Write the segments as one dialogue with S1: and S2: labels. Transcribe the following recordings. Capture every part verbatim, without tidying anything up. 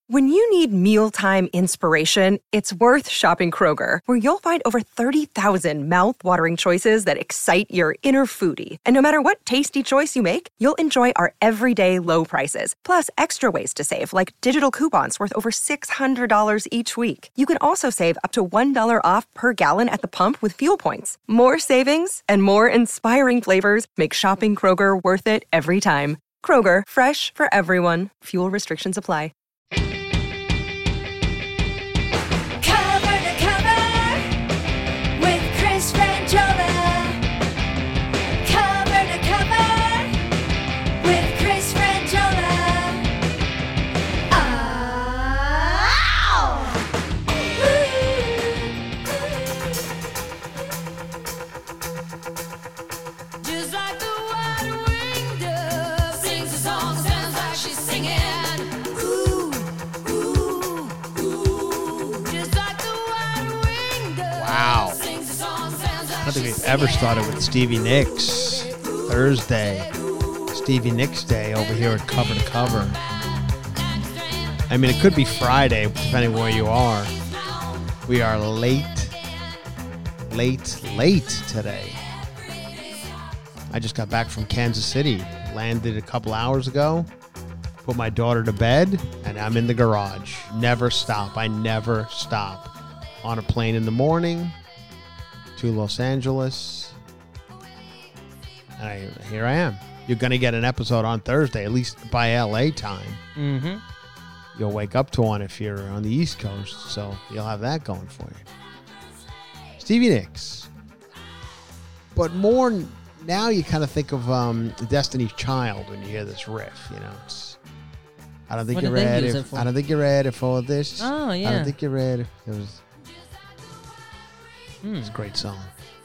S1: When you need mealtime inspiration, it's worth shopping Kroger, where you'll find over thirty thousand mouth-watering choices that excite your inner foodie. And no matter what tasty choice you make, you'll enjoy our everyday low prices, plus extra ways to save, like digital coupons worth over six hundred dollars each week. You can also save up to one dollar off per gallon at the pump with fuel points. More savings and more inspiring flavors make shopping Kroger worth it every time. Kroger, fresh for everyone. Fuel restrictions apply.
S2: I don't think we've ever started with Stevie Nicks. Thursday, Stevie Nicks Day over here at Cover to Cover. I mean, it could be Friday, depending where you are. We are late, late, late today. I just got back from Kansas City. Landed a couple hours ago. Put my daughter to bed, and I'm in the garage. Never stop. I never stop. On a plane in the morning to Los Angeles. And I, here I am. You're going to get an episode on Thursday, at least by L A time.
S3: Mm-hmm.
S2: You'll wake up to one if you're on the East Coast, so you'll have that going for you. Stevie Nicks. But more now you kind of think of um, Destiny's Child when you hear this riff. You know, it's I don't think
S3: What
S2: you're
S3: did they
S2: ready.
S3: use it
S2: f-
S3: for?
S2: I don't think you're ready for this.
S3: Oh,
S2: I
S3: yeah.
S2: don't think you're ready. It was
S3: Hmm.
S2: it's a great song.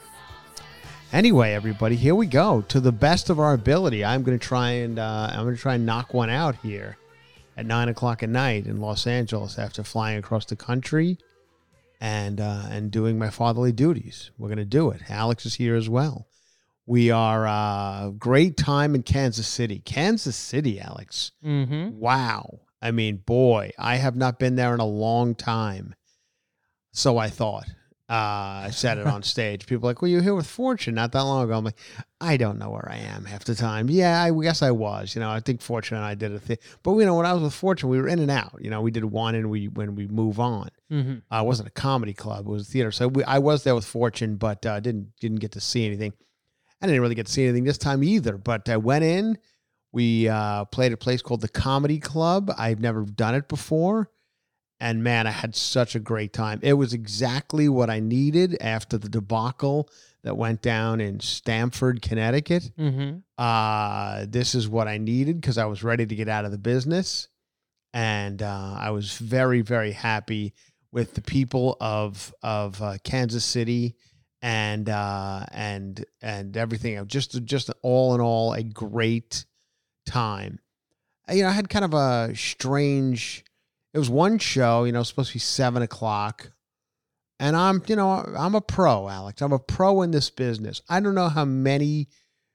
S2: Anyway, everybody, here we go. To the best of our ability, I'm going to try and uh, I'm going to try and knock one out here at nine o'clock at night in Los Angeles after flying across the country and uh, and doing my fatherly duties. We're going to do it. Alex is here as well. We are uh, great time in Kansas City. Kansas City, Alex.
S3: Mm-hmm.
S2: Wow. I mean, boy, I have not been there in a long time. So I thought. Uh, I said it on stage. People are like, well, you were here with Fortune not that long ago. I'm like, I don't know where I am half the time. Yeah, I guess I was. You know, I think Fortune and I did a thing. But, you know, when I was with Fortune, we were in and out. You know, we did one and we when we move on.
S3: Mm-hmm.
S2: Uh, it wasn't a comedy club. It was a theater. So we, I was there with Fortune, but uh, didn't didn't get to see anything. I didn't really get to see anything this time either. But I went in. We uh, played at a place called the Comedy Club. I've never done it before. And, man, I had such a great time. It was exactly what I needed after the debacle that went down in Stamford, Connecticut.
S3: Mm-hmm.
S2: Uh, this is what I needed because I was ready to get out of the business. And uh, I was very, very happy with the people of of uh, Kansas City and uh, and and everything. Just, just all in all, a great time. You know, I had kind of a strange... It was one show, you know, supposed to be seven o'clock. And I'm, you know, I'm a pro, Alex. I'm a pro in this business. I don't know how many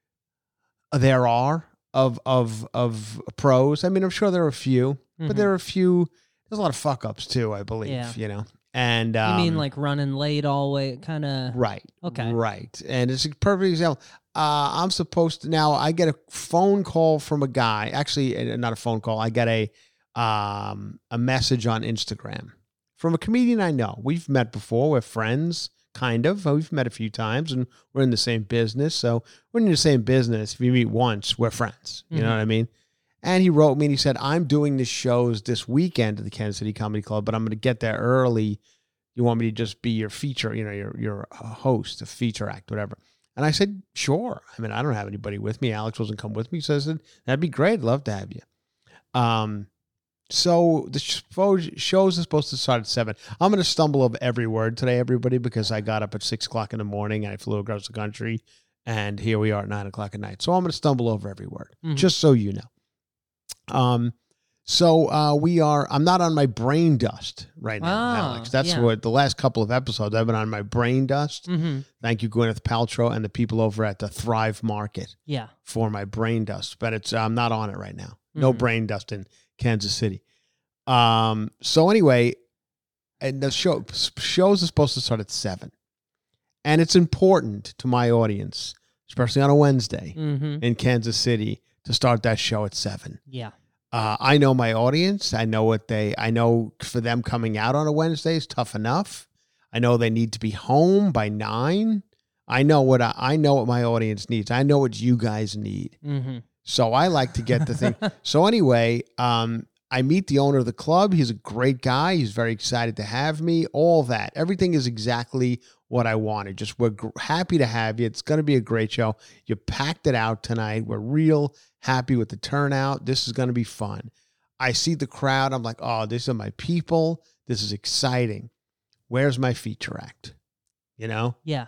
S2: there are of of of pros. I mean, I'm sure there are a few,
S3: Mm-hmm.
S2: but there are a few. There's a lot of fuck ups too, I believe.
S3: Yeah.
S2: You know, and um,
S3: You mean like running late all the way, kind of?
S2: right?
S3: Okay.
S2: Right. And it's a perfect example. Uh, I'm supposed to now. I get a phone call from a guy. Actually, not a phone call. I get a. Um, a message on Instagram from a comedian I know. We've met before. We're friends, kind of. We've met a few times, and we're in the same business. So we're in the same business. If you meet once, we're friends. You
S3: Mm-hmm.
S2: know what I mean? And he wrote me, and he said, I'm doing the shows this weekend at the Kansas City Comedy Club, but I'm going to get there early. You want me to just be your feature, you know, your, your host, a feature act, whatever. And I said, sure. I mean, I don't have anybody with me. Alex wasn't come with me. So I said, that'd be great. I'd love to have you. Um, So the shows are supposed to start at seven. I'm going to stumble over every word today, everybody, because I got up at six o'clock in the morning and I flew across the country, and here we are at nine o'clock at night. So I'm going to stumble over every word,
S3: Mm-hmm.
S2: just so you know. Um, so uh, we are. I'm not on my brain dust right now,
S3: Oh,
S2: Alex. That's
S3: yeah.
S2: what the last couple of episodes I've been on my brain dust.
S3: Mm-hmm.
S2: Thank you, Gwyneth Paltrow, and the people over at the Thrive Market
S3: Yeah.
S2: for my brain dust. But it's I'm not on it right now. No
S3: Mhm.
S2: brain dust in Kansas City. Um. So anyway, and the show shows are supposed to start at seven, and it's important to my audience, especially on a Wednesday
S3: Mm-hmm.
S2: in Kansas City, to start that show at seven.
S3: Yeah.
S2: Uh, I know my audience. I know what they. I know for them coming out on a Wednesday is tough enough. I know they need to be home by nine. I know what I, I know what my audience needs. I know what you guys need.
S3: Mm-hmm.
S2: So I like to get the thing. So anyway, um, I meet the owner of the club. He's a great guy. He's very excited to have me. All that, everything is exactly what I wanted. Just we're gr- happy to have you. It's going to be a great show. You packed it out tonight. We're real happy with the turnout. This is going to be fun. I see the crowd. I'm like, oh, these are my people. This is exciting. Where's my feature act? You know?
S3: Yeah.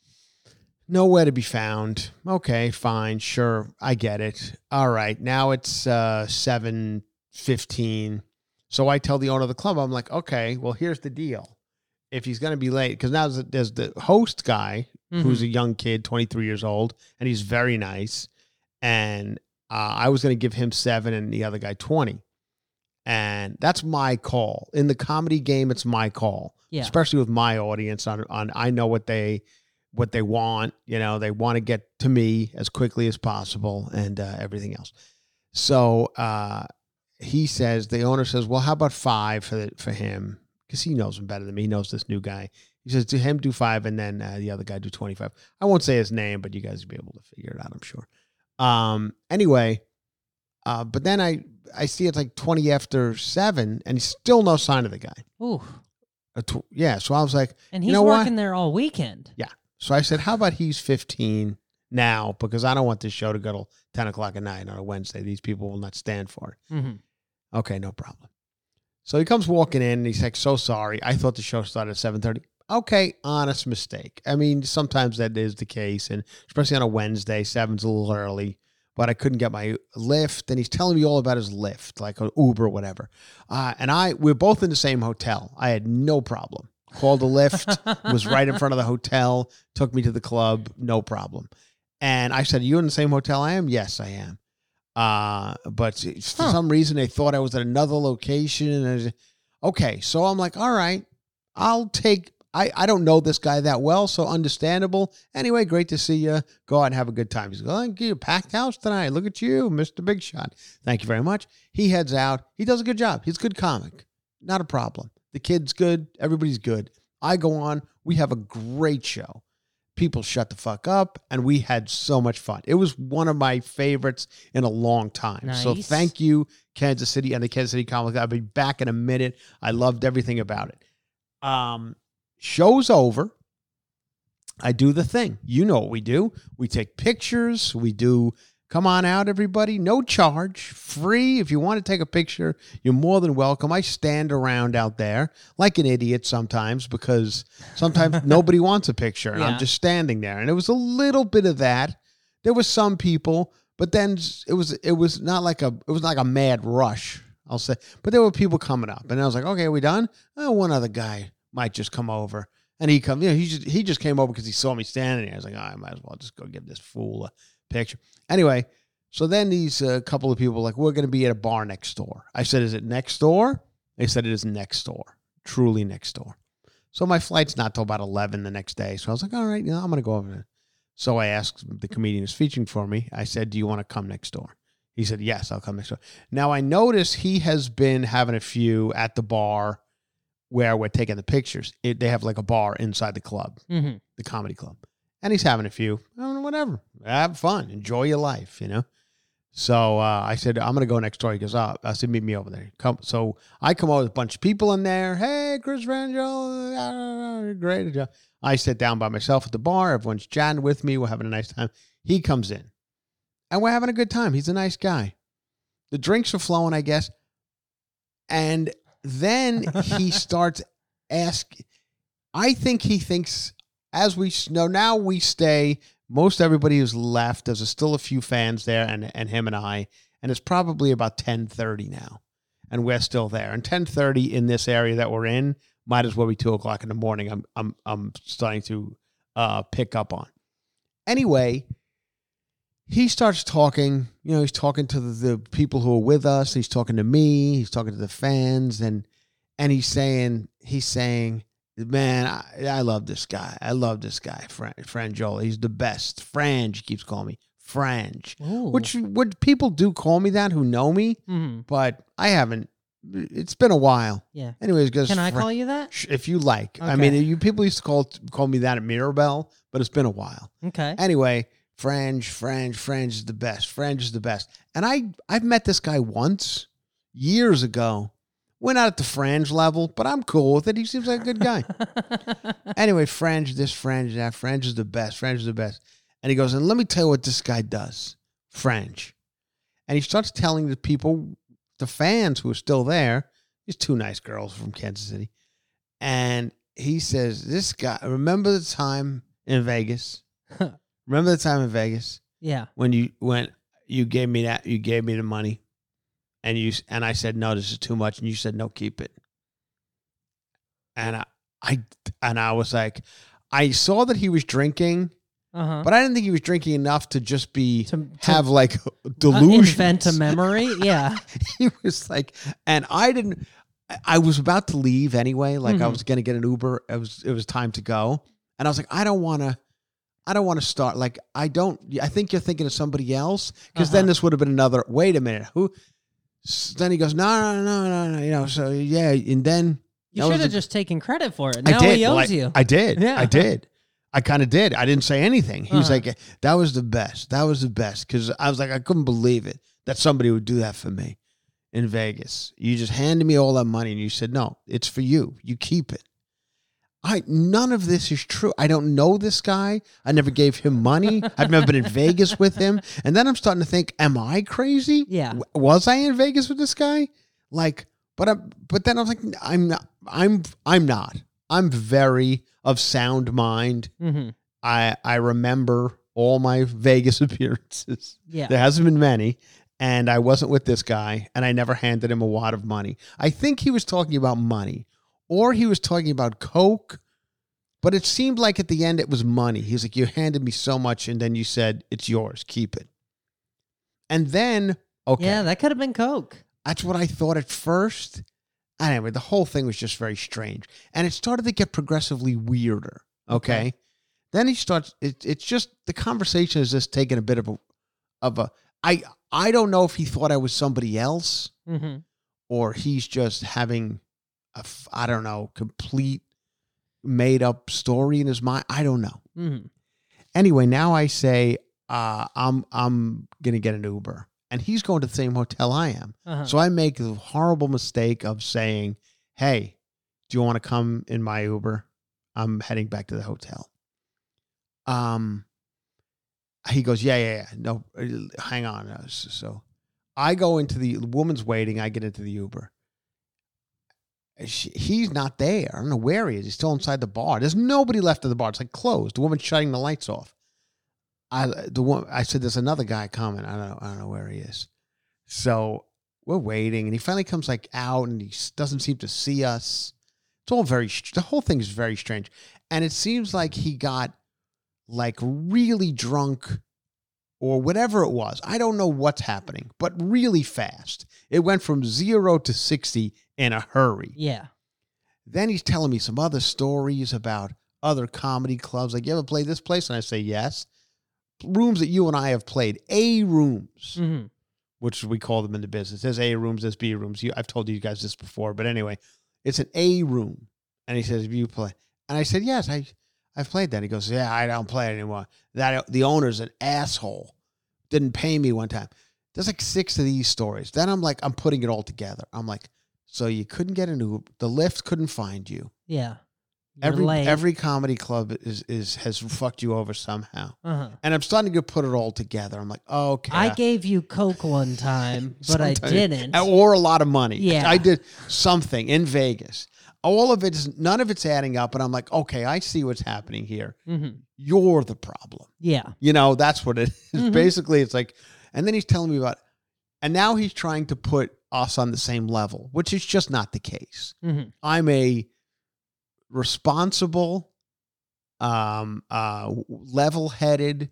S2: Nowhere to be found. Okay, fine, sure, I get it. All right, now it's uh, seven fifteen. So I tell the owner of the club, I'm like, okay, well, here's the deal. If he's going to be late, because now there's, there's the host guy,
S3: Mm-hmm.
S2: who's a young kid, twenty-three years old, and he's very nice. And uh, I was going to give him seven and the other guy twenty. And that's my call. In the comedy game, it's my call,
S3: Yeah.
S2: especially with my audience. On, on I know what they what they want. You know, they want to get to me as quickly as possible and uh, everything else. So uh, he says, the owner says, well, how about five for the, for him? Because he knows him better than me. He knows this new guy. He says, to him, do five, and then uh, the other guy do twenty-five. I won't say his name, but you guys will be able to figure it out, I'm sure. Um. Anyway, uh, but then I, I see it's like twenty after seven, and he's still no sign of the guy.
S3: Ooh.
S2: Uh, tw- yeah, so I was like,
S3: And he's
S2: you know what?
S3: working there all weekend.
S2: Yeah. So I said, how about he's fifteen now? Because I don't want this show to go till ten o'clock at night on a Wednesday. These people will not stand for it.
S3: Mm-hmm.
S2: Okay, no problem. So he comes walking in, and he's like, so sorry. I thought the show started at seven thirty. Okay, honest mistake. I mean, sometimes that is the case, and especially on a Wednesday, seven's a little early. But I couldn't get my lift, and he's telling me all about his lift, like an Uber or whatever. Uh, and I, we're both in the same hotel. I had no problem. Called a lift, was right in front of the hotel, took me to the club, no problem. And I said, are you in the same hotel I am? Yes, I am. Uh, but for
S3: Huh.
S2: some reason, they thought I was at another location. And I was, okay, so I'm like, all right, I'll take, I, I don't know this guy that well, so understandable. Anyway, great to see you. Go out and have a good time. He's going, oh, you packed house tonight. Look at you, Mister Big Shot. Thank you very much. He heads out. He does a good job. He's a good comic. Not a problem. The kid's good. Everybody's good. I go on. We have a great show. People shut the fuck up, and we had so much fun. It was one of my favorites in a long time. So
S3: Nice.
S2: thank you, Kansas City and the Kansas City Comic Club. I'll be back in a minute. I loved everything about it. Um, show's over. I do the thing. You know what we do. We take pictures. We do, come on out, everybody. No charge. Free. If you want to take a picture, you're more than welcome. I stand around out there like an idiot sometimes because sometimes nobody wants a picture and
S3: Yeah.
S2: I'm just standing there. And it was a little bit of that. There were some people, but then it was it was not like a it was like a mad rush, I'll say. But there were people coming up. And I was like, okay, are we done? Oh, one other guy might just come over. And he come, you know, he just he just came over because he saw me standing there. I was like, oh, I might as well just go give this fool a picture. Anyway, so then these uh, couple of people were like, we're going to be at a bar next door. I said, is it next door? They said it is next door, truly next door. So my flight's not till about eleven the next day. So I was like, all right, you know, I'm going to go over there. So I asked the comedian who's featuring for me, I said, do you want to come next door? He said, yes, I'll come next door. Now I notice he has been having a few at the bar where we're taking the pictures. It, they have like a bar inside the club,
S3: Mm-hmm.
S2: the comedy club. And he's having a few, I don't know, whatever. Have fun. Enjoy your life, you know? So uh, I said, I'm going to go next door. He goes, oh, I said, meet me over there. Come. So I come over with a bunch of people in there. Hey, Chris Rangel. Great job. I sit down by myself at the bar. Everyone's chatting with me. We're having a nice time. He comes in. And we're having a good time. He's a nice guy. The drinks are flowing, I guess. And then he starts asking. I think he thinks, as we know, now we stay, most everybody who's left, there's still a few fans there, and, and him and I, and it's probably about ten thirty now, and we're still there. And ten thirty in this area that we're in might as well be two o'clock in the morning. I'm I'm I'm starting to uh, pick up on. Anyway, he starts talking, you know, he's talking to the, the people who are with us. He's talking to me. He's talking to the fans. And and he's saying, he's saying, man, I, I love this guy. I love this guy, Fran, Frangiola. He's the best. Frange, he keeps calling me. Frange.
S3: Ooh.
S2: Which would people do call me that who know me,
S3: Mm-hmm.
S2: but I haven't. It's been a while.
S3: Yeah.
S2: Anyways, goes.
S3: Can I call you that?
S2: If you like. I
S3: Okay.
S2: mean, you people used to call call me that at Mirabelle, but it's been a while.
S3: Okay.
S2: Anyway, Frange, Frange, Frange is the best. Frange is the best. And I, I've met this guy once, years ago. We're not at the Frange level, but I'm cool with it. He seems like a good guy. Anyway, Frange this, Frange that. Frange is the best. Frange is the best. And he goes, and let me tell you what this guy does. Frange. And he starts telling the people, the fans who are still there, these two nice girls from Kansas City. And he says, this guy, remember the time in Vegas? Remember the time in Vegas
S3: Yeah.
S2: when you when you gave me that you gave me the money, and you and I said no, this is too much, and you said no, keep it. And I, I and I was like, I saw that he was drinking,
S3: Uh-huh.
S2: but I didn't think he was drinking enough to just be
S3: To- to-
S2: have like
S3: Uh,
S2: delusions.
S3: invent a memory? Yeah.
S2: He was like, and I didn't. I- I was about to leave anyway. Like I
S3: Mhm.
S2: was going to get an Uber. It was it was time to go, and I was like, I don't want to. I don't want to start. Like I don't. I think you're thinking of somebody else, because then
S3: Uh-huh.
S2: this would have been another. Wait a minute, who? S- Then he goes, no, no, no, no, no. You know. So yeah, and then
S3: You
S2: that was
S3: should have
S2: the-
S3: just taken credit for it.
S2: I
S3: Now
S2: did.
S3: he
S2: Well,
S3: owes
S2: I,
S3: you.
S2: I did.
S3: Yeah.
S2: I did. I kind of did. I didn't say anything. He was
S3: Uh-huh.
S2: like, that was the best. That was the best. Because I was like, I couldn't believe it that somebody would do that for me in Vegas. You just handed me all that money and you said, no, it's for you. You keep it. I None of this is true. I don't know this guy. I never gave him money. I've never been in Vegas with him. And then I'm starting to think, am I crazy?
S3: Yeah.
S2: W- Was I in Vegas with this guy? Like, but I, but then I was like, I'm not. I'm I'm not. I'm very of sound mind.
S3: Mm-hmm.
S2: I I remember all my Vegas appearances.
S3: Yeah.
S2: There hasn't been many, and I wasn't with this guy, and I never handed him a wad of money. I think he was talking about money, or he was talking about coke, but it seemed like at the end it was money. He was like, you handed me so much, and then you said, it's yours, keep it. And then, okay.
S3: Yeah, that could have been Coke.
S2: That's what I thought at first. Anyway, the whole thing was just very strange. And it started to get progressively weirder. Okay.
S3: Okay.
S2: Then he starts, it, it's just, the conversation is just taking a bit of a, of a, I, I don't know if he thought I was somebody else,
S3: Mm-hmm.
S2: or he's just having a, f- I don't know, complete made up story in his mind. I don't know.
S3: Mm-hmm.
S2: Anyway, now I say, uh, I'm, I'm going to get an Uber, and he's going to the same hotel I am.
S3: Uh-huh.
S2: So I make the horrible mistake of saying, hey, do you want to come in my Uber? I'm heading back to the hotel. Um, he goes, yeah, yeah, yeah. No, uh, hang on. Uh, So, so I go into the, the woman's waiting. I get into the Uber. She, he's not there. I don't know where he is. He's still inside the bar. There's nobody left at the bar. It's like closed. The woman's shutting the lights off. I the one I said, there's another guy coming. I don't know. I don't know where he is. So we're waiting, and he finally comes like out, and he s- doesn't seem to see us. It's all very. str- The whole thing is very strange, and it seems like he got like really drunk, or whatever it was. I don't know what's happening, but really fast. It went from zero to sixty in a hurry.
S3: Yeah.
S2: Then he's telling me some other stories about other comedy clubs. Like, you ever played this place? And I say, yes. Rooms that you and I have played. A rooms,
S3: Mm-hmm.
S2: which we call them in the business. There's A rooms, there's B rooms. You, I've told you guys this before, but anyway, it's an A room. And he says, you play. And I said, yes, I, I've played that. He goes, yeah, I don't play it anymore. That the owner's an asshole. Didn't pay me one time. There's like six of these stories. Then I'm like, I'm putting it all together. I'm like, so you couldn't get an Uber. The lift couldn't find you.
S3: Yeah. You're
S2: Every
S3: late.
S2: every comedy club is is has fucked you over somehow.
S3: Uh-huh.
S2: And I'm starting to put it all together. I'm like, oh, okay.
S3: I gave you Coke one time, but I
S2: Sometimes-
S3: didn't.
S2: Or a lot of money.
S3: Yeah.
S2: I did something in Vegas. All of it is, none of it's adding up. And I'm like, okay, I see what's happening here.
S3: Mm-hmm.
S2: You're the problem.
S3: Yeah.
S2: You know, that's what it is.
S3: Mhm.
S2: Basically, it's like, and then he's telling me about, and now he's trying to put us on the same level, which is just not the case.
S3: Mm-hmm.
S2: I'm a responsible, um, uh, level-headed,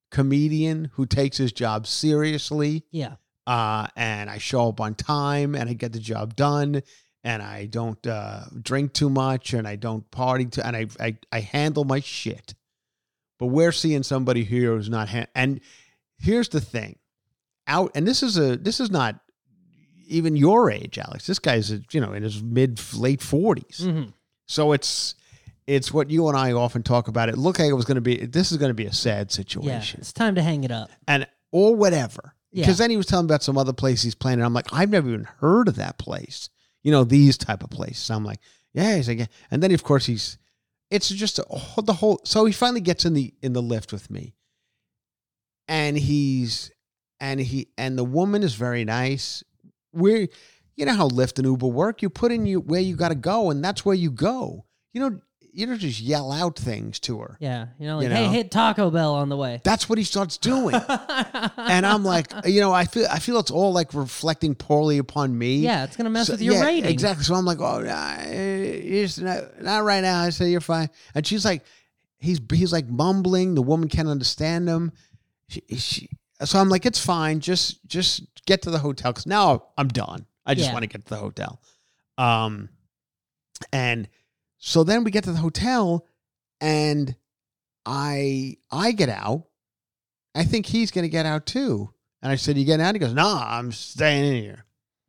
S2: comedian who takes his job seriously.
S3: Yeah.
S2: Uh, and I show up on time and I get the job done and I don't uh, drink too much and I don't party too, and I, I, I handle my shit. But we're seeing somebody here who's not, ha- and here's the thing out. And this is a, this is not even your age, Alex. This guy's, you know, in his mid late forties.
S3: Mm-hmm.
S2: So it's, it's what you and I often talk about. It looked like it was going to be, this is going to be a sad situation.
S3: Yeah. It's time to hang it up.
S2: And, or whatever. Because
S3: Yeah.
S2: then he was telling me about some other place he's playing. And I'm like, I've never even heard of that place. You know, these type of places. I'm like, yeah. He's like, yeah. And then, of course, he's, it's just a, the whole, so he finally gets in the, in the lift with me. And he's, and he, and the woman is very nice. We're, you know how Lyft and Uber work. You put in you where you got to go, and that's where you go. You don't, you don't just yell out things to her.
S3: Yeah. You know, like,
S2: You
S3: hey,
S2: know?
S3: hit Taco Bell on the way.
S2: That's what he starts doing. And I'm like, you know, I feel I feel it's all like reflecting poorly upon me.
S3: Yeah, it's going to mess
S2: So-
S3: with your
S2: yeah,
S3: rating.
S2: Exactly. So I'm like, oh, nah, it's not, not right now. I say, you're fine. And she's like, he's he's like mumbling. The woman can't understand him. She, she, so I'm like, it's fine. Just just get to the hotel because now I'm done. I just
S3: Yeah.
S2: want to get to the hotel. Um, and so then we get to the hotel, and I I get out. I think he's going to get out too. And I said, you getting out? He goes, no, I'm staying in here.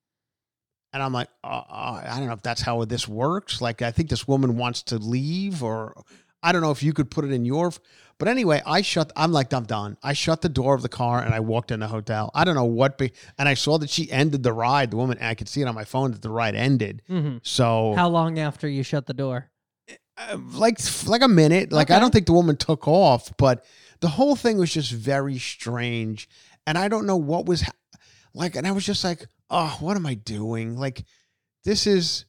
S2: And I'm like, uh, uh, I don't know if that's how this works. Like, I think this woman wants to leave, or I don't know if you could put it in your. But anyway, I shut. I'm like, I'm done. I shut the door of the car and I walked in the hotel. I don't know what. Be, and I saw that she ended the ride. The woman, and I could see it on my phone that the ride ended.
S3: Mm-hmm.
S2: So
S3: How long after you shut the door?
S2: uh, like like a minute. Like, I
S3: Okay.
S2: don't think the woman took off, but the whole thing was just very strange. And I don't know what was ha- like. And I was just like, oh, what am I doing? Like, this is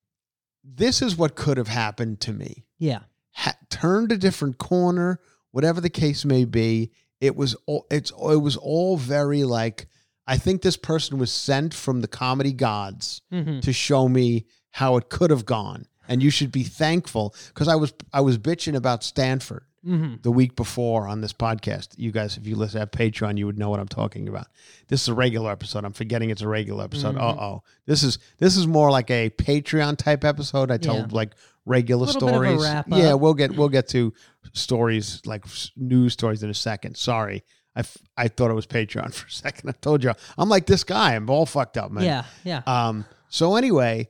S2: this is what could have happened to me.
S3: Yeah.
S2: Ha- turned a different corner, whatever the case may be. It was all it's it was all very like, I think this person was sent from the comedy gods
S3: Mm-hmm.
S2: to show me how it could have gone. And you should be thankful, because I was I was bitching about Stanford
S3: Mm-hmm.
S2: the week before on this podcast. You guys, if you listen at Patreon, you would know what I'm talking about. This is a regular episode. I'm forgetting it's a regular episode.
S3: Mhm.
S2: Uh-oh. This is this is more like a Patreon type episode. I tell
S3: Yeah.
S2: like regular
S3: Little bit of a
S2: stories.
S3: wrap
S2: Yeah,
S3: up.
S2: we'll get we'll get to stories like s- news stories in a second. Sorry. I, f- I thought it was Patreon for a second. I told you. I'm like this guy. I'm all fucked up, man.
S3: Yeah. Yeah.
S2: Um, so anyway,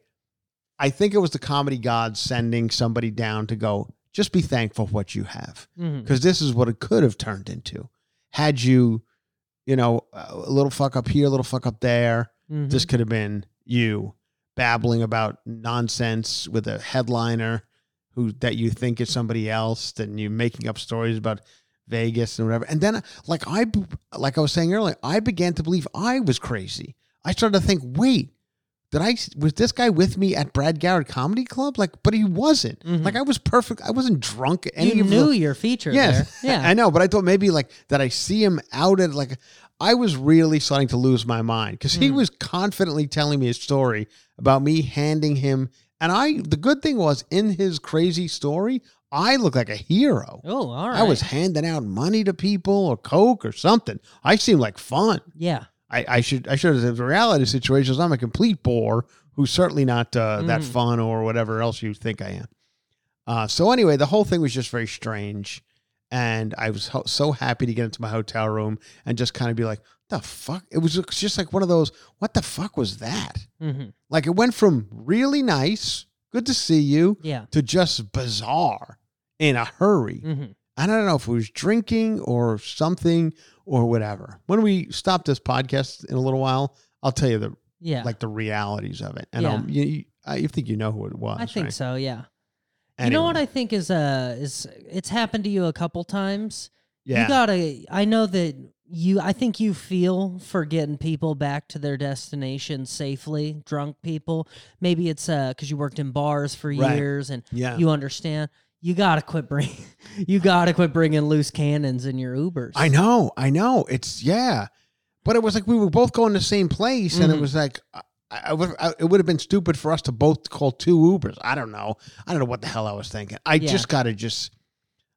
S2: I think it was the comedy gods sending somebody down to go, just be thankful for what you have.
S3: Mm-hmm.
S2: Because this is what it could have turned into. Had you, you know, a little fuck up here, a little fuck up there,
S3: Mm-hmm.
S2: this could have been you babbling about nonsense with a headliner who that you think is somebody else, and you making up stories about Vegas and whatever. And then, like I, like I was saying earlier, I began to believe I was crazy. I started to think, wait, did I, was this guy with me at Brad Garrett Comedy Club? Like, but he wasn't.
S3: Mhm.
S2: Like, I was perfect. I wasn't drunk. Any
S3: you
S2: of
S3: knew
S2: the,
S3: your feature
S2: yes,
S3: there. Yeah.
S2: I know, but I thought maybe like that I see him out at like, I was really starting to lose my mind, because he
S3: Mm.
S2: was confidently telling me a story about me handing him. And I, the good thing was, in his crazy story, I looked like a hero.
S3: Oh, all right.
S2: I was handing out money to people or Coke or something. I seemed like fun.
S3: Yeah.
S2: I, I should I should have, the reality situation is I'm a complete bore who's certainly not uh, that
S3: Mhm.
S2: fun or whatever else you think I am. Uh, so anyway, the whole thing was just very strange. And I was ho- so happy to get into my hotel room and just kind of be like, the fuck? It was just like one of those, what the fuck was that?
S3: Mm-hmm.
S2: Like, it went from really nice, good to see you,
S3: Yeah.
S2: to just bizarre in a hurry.
S3: Mm-hmm.
S2: I don't know if it was drinking or something or whatever. When we stop this podcast in a little while, I'll tell you the
S3: Yeah.
S2: like the realities of it. And
S3: Yeah.
S2: um, you, you, I you think you know who it was.
S3: I think
S2: right?
S3: so. Yeah. You
S2: Anyway,
S3: know what I think is uh is it's happened to you a couple times.
S2: Yeah.
S3: You gotta. I know that you. I think you feel for getting people back to their destination safely. Drunk people. Maybe it's uh because you worked in bars for
S2: Right.
S3: years and
S2: yeah.
S3: you understand. You gotta quit bring. You gotta quit bringing loose cannons in your Ubers.
S2: I know. I know. It's yeah. But it was like we were both going to the same place, and it
S3: Mhm.
S2: was like I, I would, I, it would have been stupid for us to both call two Ubers. I don't know. I don't know what the hell I was thinking. I
S3: Yeah.
S2: just got to just.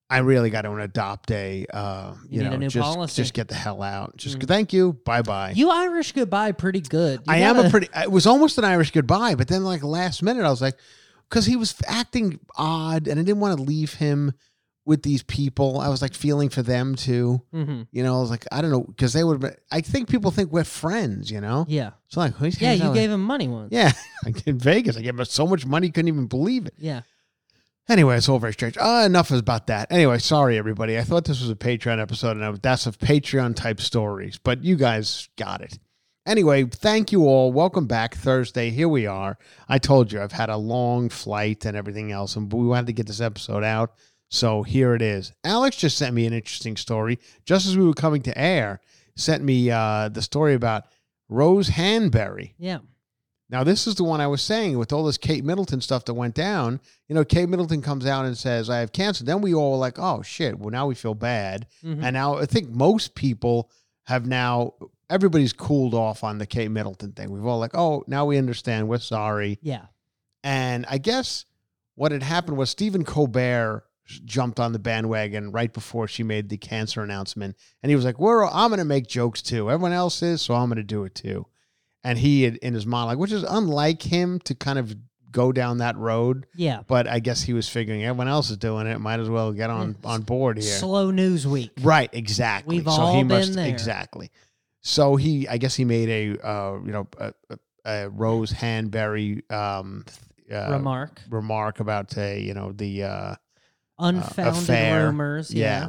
S2: I really got to adopt a, uh, you,
S3: You need
S2: know,
S3: a new
S2: just,
S3: policy.
S2: just get the hell out. Just
S3: Mm.
S2: thank you. Bye bye.
S3: You Irish goodbye pretty good. You
S2: I am
S3: gotta-
S2: a pretty, it was almost an Irish goodbye, but then like last minute, I was like, because he was acting odd and I didn't want to leave him with these people. I was like feeling for them too.
S3: Mhm.
S2: You know, I was like, I don't know, because they would, I think people think we're friends, you know?
S3: Yeah.
S2: So like, who's
S3: Yeah, you gave him money once.
S2: Yeah, like in Vegas, I gave him so much money, couldn't even believe it.
S3: Yeah.
S2: Anyway, it's all very strange. Uh, enough about that. Anyway, sorry, everybody. I thought this was a Patreon episode, and that's of Patreon-type stories, but you guys got it. Anyway, thank you all. Welcome back Thursday. Here we are. I told you I've had a long flight and everything else, and we wanted to get this episode out, so here it is. Alex just sent me an interesting story. Just as we were coming to air, sent me uh, the story about Rose Hanbury.
S3: Yeah.
S2: Now, this is the one I was saying with all this Kate Middleton stuff that went down. You know, Kate Middleton comes out and says, I have cancer. Then we all were like, oh, shit. Well, now we feel bad.
S3: Mhm.
S2: And now I think most people have now, everybody's cooled off on the Kate Middleton thing. We've all like, oh, now we understand. We're sorry.
S3: Yeah.
S2: And I guess what had happened was Stephen Colbert jumped on the bandwagon right before she made the cancer announcement. And he was like, "We're I'm going to make jokes too. Everyone else is, so I'm going to do it too." And he had, in his monologue, which is unlike him to kind of go down that road.
S3: Yeah.
S2: But I guess he was figuring everyone else is doing it. Might as well get on, on board here.
S3: Slow news week.
S2: Right, exactly.
S3: We've
S2: so
S3: all
S2: he
S3: been
S2: must,
S3: there.
S2: Exactly. So he, I guess he made a, uh, you know, a, a, a Rose Hanbury um, uh,
S3: Remark.
S2: remark about, uh, you know, the uh,
S3: Unfounded
S2: affair.
S3: rumors.
S2: Yeah.
S3: Yeah.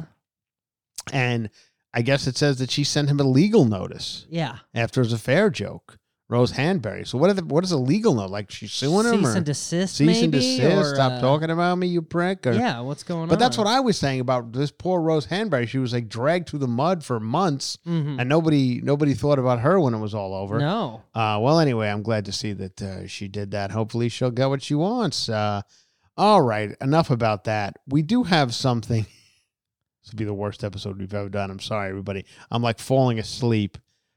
S2: And I guess it says that she sent him a legal notice
S3: Yeah.
S2: after his affair joke, Rose Hanbury. So what are the, what is a legal note? Like she's suing him
S3: Cease
S2: or
S3: and desist,
S2: cease
S3: maybe?
S2: and desist?
S3: Or,
S2: Stop
S3: uh,
S2: talking about me, you prick. Or,
S3: Yeah, what's going on?
S2: But that's what I was saying about this poor Rose Hanbury. She was like dragged through the mud for months,
S3: Mhm.
S2: and nobody nobody thought about her when it was all over.
S3: No.
S2: Uh, well, anyway, I'm glad to see that uh, she did that. Hopefully, she'll get what she wants. Uh, all right, enough about that. We do have something. This will be the worst episode we've ever done. I'm sorry, everybody. I'm like falling asleep.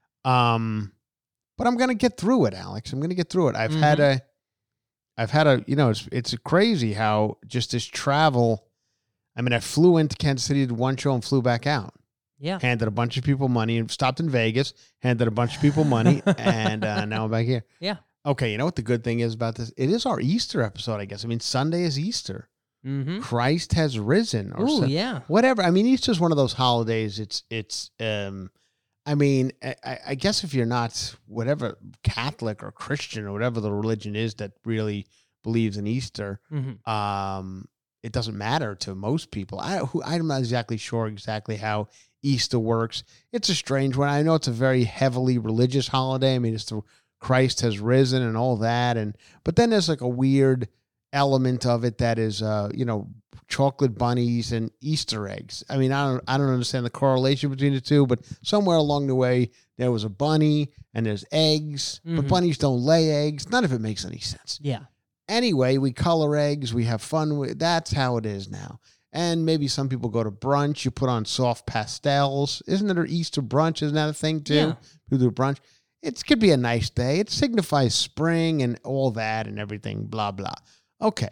S2: Um, but I'm gonna get through it, Alex. I'm gonna get through it. I've had a, I've had a. You know, it's it's crazy how just this travel. I mean, I flew into Kansas City, did one show, and flew back out.
S3: Yeah.
S2: Handed a bunch of people money and stopped in Vegas. Handed a bunch of people money, and uh, now I'm back here.
S3: Yeah.
S2: Okay, you know what the good thing is about this? It is our Easter episode, I guess. I mean, Sunday is Easter.
S3: Mm-hmm.
S2: Christ has risen, or
S3: Ooh,
S2: so-
S3: yeah.
S2: whatever. I mean, Easter's one of those holidays. It's it's. Um, I mean, I, I guess if you're not whatever Catholic or Christian or whatever the religion is that really believes in Easter,
S3: Mm-hmm.
S2: um, it doesn't matter to most people. I who I'm not exactly sure exactly how Easter works. It's a strange one. I know it's a very heavily religious holiday. I mean, it's the Christ has risen and all that, and but then there's like a weird element of it that is, uh, you know, chocolate bunnies and Easter eggs. I mean, I don't, I don't understand the correlation between the two, but somewhere along the way there was a bunny and there's eggs, but
S3: Mhm.
S2: bunnies don't lay eggs. None of it makes any sense.
S3: Yeah.
S2: Anyway, we color eggs. We have fun with. That's how it is now. And maybe some people go to brunch. You put on soft pastels. Isn't it an Easter brunch? Isn't that a thing too?
S3: Yeah.
S2: People do brunch. It could be a nice day. It signifies spring and all that and everything. Blah blah. Okay.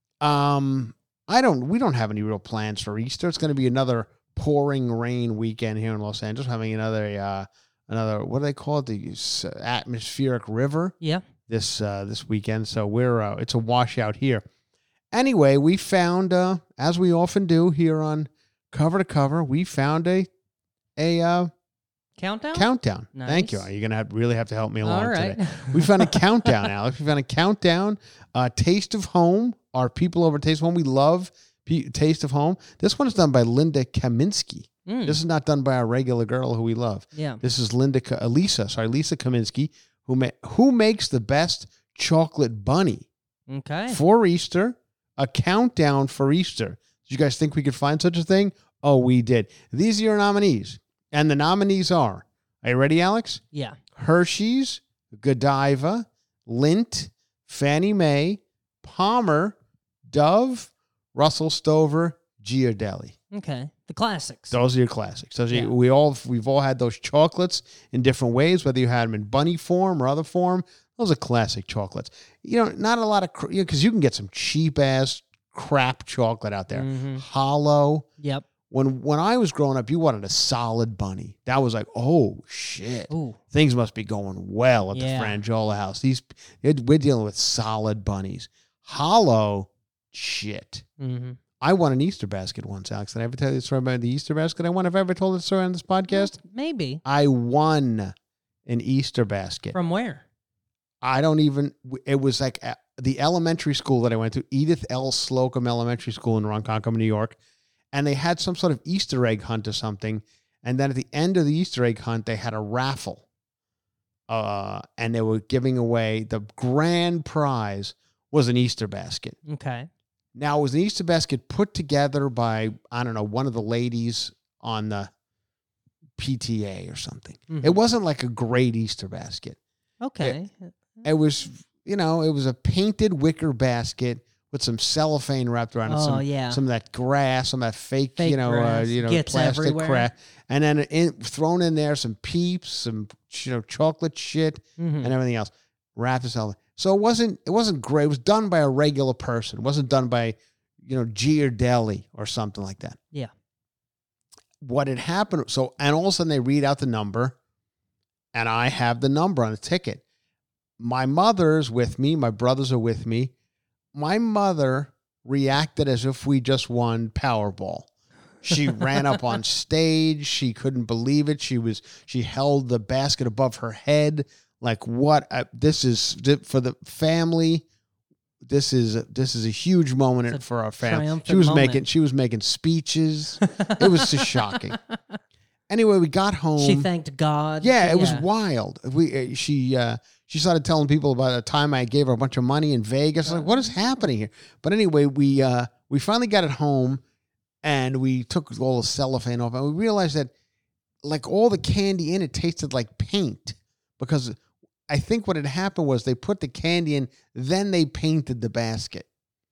S2: Um, I don't. We don't have any real plans for Easter. It's going to be another pouring rain weekend here in Los Angeles. Having another, uh, another. What do they call it? The s- atmospheric river.
S3: Yeah.
S2: This uh, this weekend. So we're. Uh, it's a washout here. Anyway, we found, uh, as we often do here on Cover to Cover, we found a a uh,
S3: Countdown?
S2: countdown. Thank you.
S3: Nice.
S2: You're gonna have, really have to help me along
S3: All right.
S2: today. We found a countdown, Alex. We found a countdown. Uh, Taste of Home. Our people over at Taste of Home. We love P- Taste of Home. This one is done by Linda Kaminsky.
S3: Mm.
S2: This is not done by our regular girl who we love.
S3: Yeah.
S2: This is Linda, Ka- uh, Lisa, sorry, Lisa Kaminsky, who ma- who makes the best chocolate bunny
S3: Okay.
S2: for Easter. A countdown for Easter. Did you guys think we could find such a thing? Oh, we did. These are your nominees. And the nominees are, are you ready, Alex?
S3: Yeah.
S2: Hershey's, Godiva, Lindt, Fannie Mae, Palmer, Dove, Russell Stover, Ghirardelli.
S3: Okay. The classics.
S2: Those are your classics. Those are
S3: Yeah.
S2: your, we all we've all had those chocolates in different ways, whether you had them in bunny form or other form. Those are classic chocolates. You know, not a lot of, cr- you know, because you can get some cheap ass crap chocolate out there.
S3: Mhm.
S2: Hollow,
S3: Yep.
S2: When when I was growing up, you wanted a solid bunny. That was like, oh, shit.
S3: Ooh.
S2: Things must be going well at
S3: Yeah.
S2: the Frangiola house. These We're dealing with solid bunnies. Hollow, shit.
S3: Mm-hmm.
S2: I won an Easter basket once, Alex. Did I ever tell you the story about the Easter basket I won? Have I ever told the story on this podcast?
S3: Maybe.
S2: I won an Easter basket.
S3: From where?
S2: I don't even, it was like at the elementary school that I went to, Edith L. Slocum Elementary School in Ronkonkoma, New York. And they had some sort of Easter egg hunt or something. And then at the end of the Easter egg hunt, they had a raffle. Uh, and they were giving away, the grand prize was an Easter basket.
S3: Okay.
S2: Now, it was an Easter basket put together by, I don't know, one of the ladies on the P T A or something.
S3: Mhm.
S2: It wasn't like a great Easter basket.
S3: Okay.
S2: It was, you know, it was a painted wicker basket with some cellophane wrapped around it.
S3: Oh,
S2: Some,
S3: yeah.
S2: some of that grass, some of that fake,
S3: Fake
S2: you know, uh,
S3: grass.
S2: you know,
S3: Gets
S2: plastic
S3: everywhere.
S2: crap. And then in, thrown in there some peeps, some, you know, chocolate shit
S3: Mhm.
S2: and everything else. Wrapped in cellophane. So it wasn't, it wasn't great. It was done by a regular person. It wasn't done by, you know, Giardelli or something like that.
S3: Yeah.
S2: What had happened, so, and all of a sudden they read out the number, and I have the number on the ticket. My mother's with me. My brothers are with me. My mother reacted as if we just won Powerball. She ran up on stage. She couldn't believe it. She was, she held the basket above her head. Like, what? Uh, this is for the family. This is this is a huge moment
S3: It's a
S2: for our family.
S3: triumphant
S2: She was
S3: moment.
S2: making she was making speeches. It was just shocking. Anyway, we got home.
S3: She thanked God.
S2: Yeah, it was wild. We uh, she uh, she started telling people about the time I gave her a bunch of money in Vegas. Like, what is happening here? But anyway, we uh, we finally got it home, and we took all the cellophane off, and we realized that like all the candy in it tasted like paint, because I think what had happened was they put the candy in, then they painted the basket.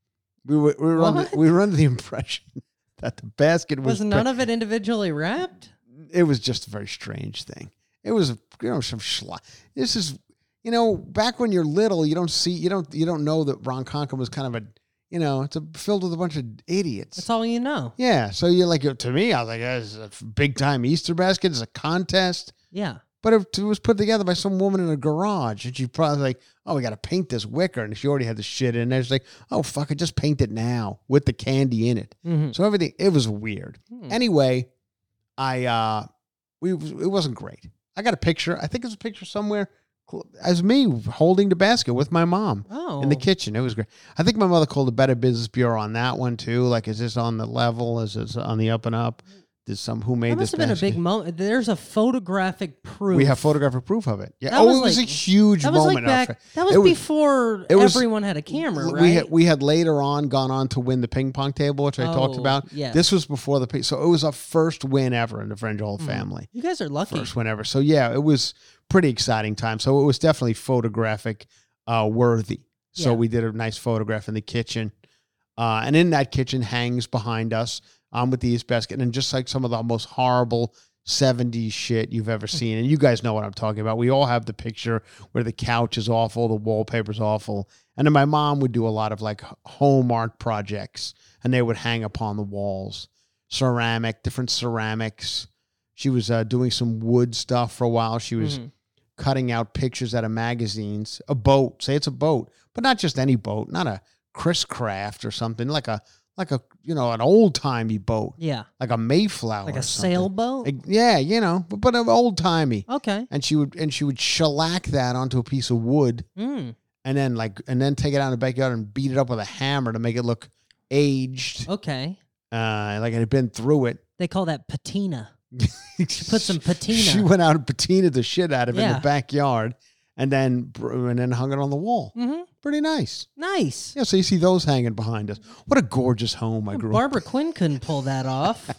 S2: We were we were, under, we were under the impression that the basket was
S3: Was none of it individually wrapped?
S2: It was just a very strange thing. It was, you know, some schlock. This is, you know, back when you're little, you don't see, you don't, you don't know that Ronkonkoma was kind of a, you know, it's a, filled with a bunch of idiots.
S3: That's all you know.
S2: Yeah. So you're like, to me, I was like, this is a big time Easter basket. It's a contest.
S3: Yeah.
S2: But it, it was put together by some woman in a garage. And she probably like, oh, we got to paint this wicker. And she already had the shit in there. She's like, oh, fuck it. Just paint it now with the candy in it.
S3: Mhm.
S2: So everything, it was weird.
S3: Hmm.
S2: Anyway, I, uh, we, it wasn't great. I got a picture. I think it's a picture somewhere as me holding the basket with my mom
S3: Oh.
S2: in the kitchen. It was great. I think my mother called the Better Business Bureau on that one too. Like, is this on the level? Is this on the up and up? Did some, who made
S3: That
S2: this
S3: must have been a
S2: basket?
S3: big moment. There's a photographic proof.
S2: We have photographic proof of it. Yeah.
S3: That
S2: Oh,
S3: was
S2: it was
S3: like-
S2: a huge
S3: That was
S2: moment.
S3: like
S2: in our
S3: back.
S2: fa-
S3: That was
S2: it was-
S3: before
S2: it was-
S3: everyone had a camera, right?
S2: We had we had later on gone on to win the ping pong table, which I talked
S3: Oh,
S2: about.
S3: yes.
S2: This was before the ping, so it was our first win ever in the Frangiola
S3: Mm.
S2: family.
S3: You guys are lucky.
S2: First win ever. So yeah, it was pretty exciting time. So it was definitely photographic uh, worthy. So
S3: Yeah.
S2: we did a nice photograph in the kitchen, uh, and in that kitchen hangs behind us um, with the East basket, and just like some of the most horrible seventies shit you've ever seen. And you guys know what I'm talking about. We all have the picture where the couch is awful, the wallpaper's awful. And then my mom would do a lot of like home art projects, and they would hang upon the walls. Ceramic, different ceramics. She was uh, doing some wood stuff for a while. She was
S3: Mhm.
S2: cutting out pictures out of magazines. A boat, say it's a boat, but not just any boat, not a Chris Craft or something, like a like a you know an old timey boat,
S3: Yeah.
S2: like a Mayflower,
S3: Like
S2: or
S3: a
S2: something.
S3: sailboat?
S2: Like, yeah, you know, but, but old timey.
S3: Okay.
S2: And she would and she would shellac that onto a piece of wood,
S3: Mm.
S2: and then like and then take it out in the backyard and beat it up with a hammer to make it look aged,
S3: Okay.
S2: uh, like it had been through it.
S3: They call that patina. Put some patina.
S2: She went out and patinaed the shit out of it in
S3: Yeah.
S2: the backyard, and then br- and then hung it on the wall.
S3: Mm-hmm.
S2: Pretty nice.
S3: Nice.
S2: Yeah, so you see those hanging behind us. What a gorgeous home I grew up.
S3: Barbara Quinn couldn't pull that off.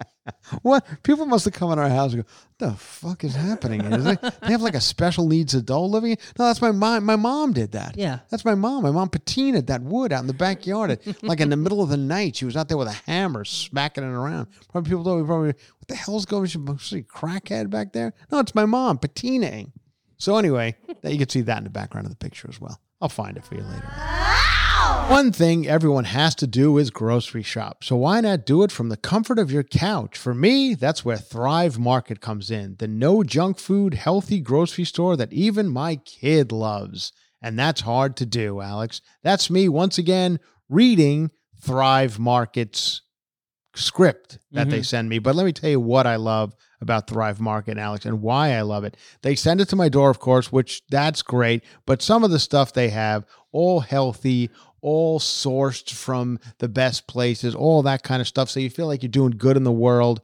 S2: What? People must have come in our house and go, what the fuck is happening? Is it, they have like a special needs adult living here? No, that's my mom. My mom did that.
S3: Yeah.
S2: That's my mom. My mom patinaed that wood out in the backyard. At, like in the middle of the night, she was out there with a hammer smacking it around. Probably people thought, probably, what the hell's going on? She crackhead back there? No, it's my mom patinaing. So anyway, you can see that in the background of the picture as well. I'll find it for you later. One thing everyone has to do is grocery shop. So why not do it from the comfort of your couch? For me, that's where Thrive Market comes in. The no junk food, healthy grocery store that even my kid loves. And that's hard to do, Alex. That's me once again reading Thrive Market's script that mm-hmm. they send me. But let me tell you what I love about Thrive Market, Alex, and why I love it. They send it to my door, of course, which that's great. But some of the stuff they have, all healthy, all sourced from the best places, all that kind of stuff. So you feel like you're doing good in the world.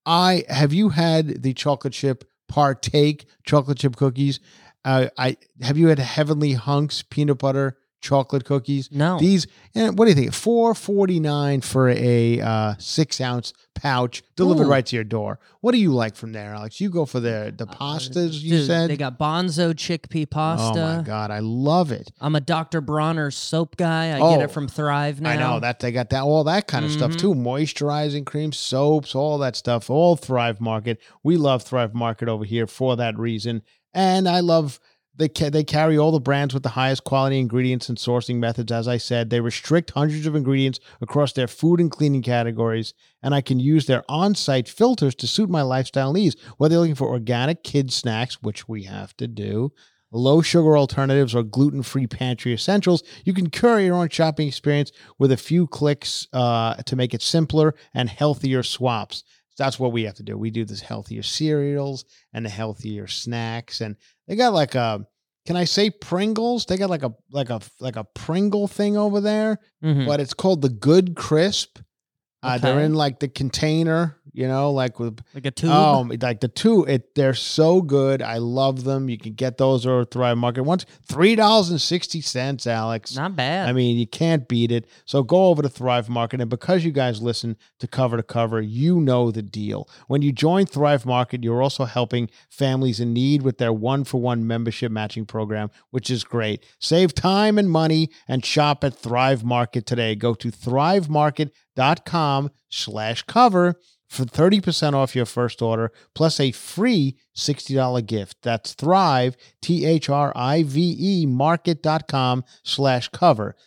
S2: I have you had the chocolate chip partake chocolate chip cookies? Uh, I have you had Heavenly Hunks peanut butter chocolate cookies?
S3: No.
S2: These, and what do you think? four forty-nine for a uh, six ounce pouch delivered Ooh. right to your door. What do you like from there, Alex? You go for the the pastas. Uh, you
S3: dude,
S2: said
S3: they got Bonzo chickpea pasta.
S2: Oh my god, I love it.
S3: I'm a Doctor Bronner soap guy. I
S2: oh,
S3: get it from Thrive now.
S2: I know that they got that all that kind of mm-hmm. stuff too. Moisturizing cream, soaps, all that stuff. All Thrive Market. We love Thrive Market over here for that reason, and I love. They ca- they carry all the brands with the highest quality ingredients and sourcing methods. As I said, they restrict hundreds of ingredients across their food and cleaning categories, and I can use their on-site filters to suit my lifestyle needs. Whether you're looking for organic kid snacks, which we have to do, low-sugar alternatives, or gluten-free pantry essentials, you can curate your own shopping experience with a few clicks uh, to make it simpler and healthier swaps. That's what we have to do. We do this healthier cereals and the healthier snacks, and they got like a. Can I say Pringles? They got like a like a like a Pringle thing over there, mm-hmm. but it's called the Good Crisp. Uh, okay. They're in like the container, you know, like with
S3: like a tube.
S2: Oh, like the tube. It they're so good. I love them. You can get those or Thrive Market once three dollars and sixty cents. Alex,
S3: not bad.
S2: I mean, you can't beat it. So go over to Thrive Market, and because you guys listen to Cover to Cover, you know the deal. When you join Thrive Market, you're also helping families in need with their one for one membership matching program, which is great. Save time and money and shop at Thrive Market today. Go to thrive market dot com slash cover for thirty percent off your first order, plus a free sixty dollars gift. That's Thrive, T H R I V E, market.com slash cover.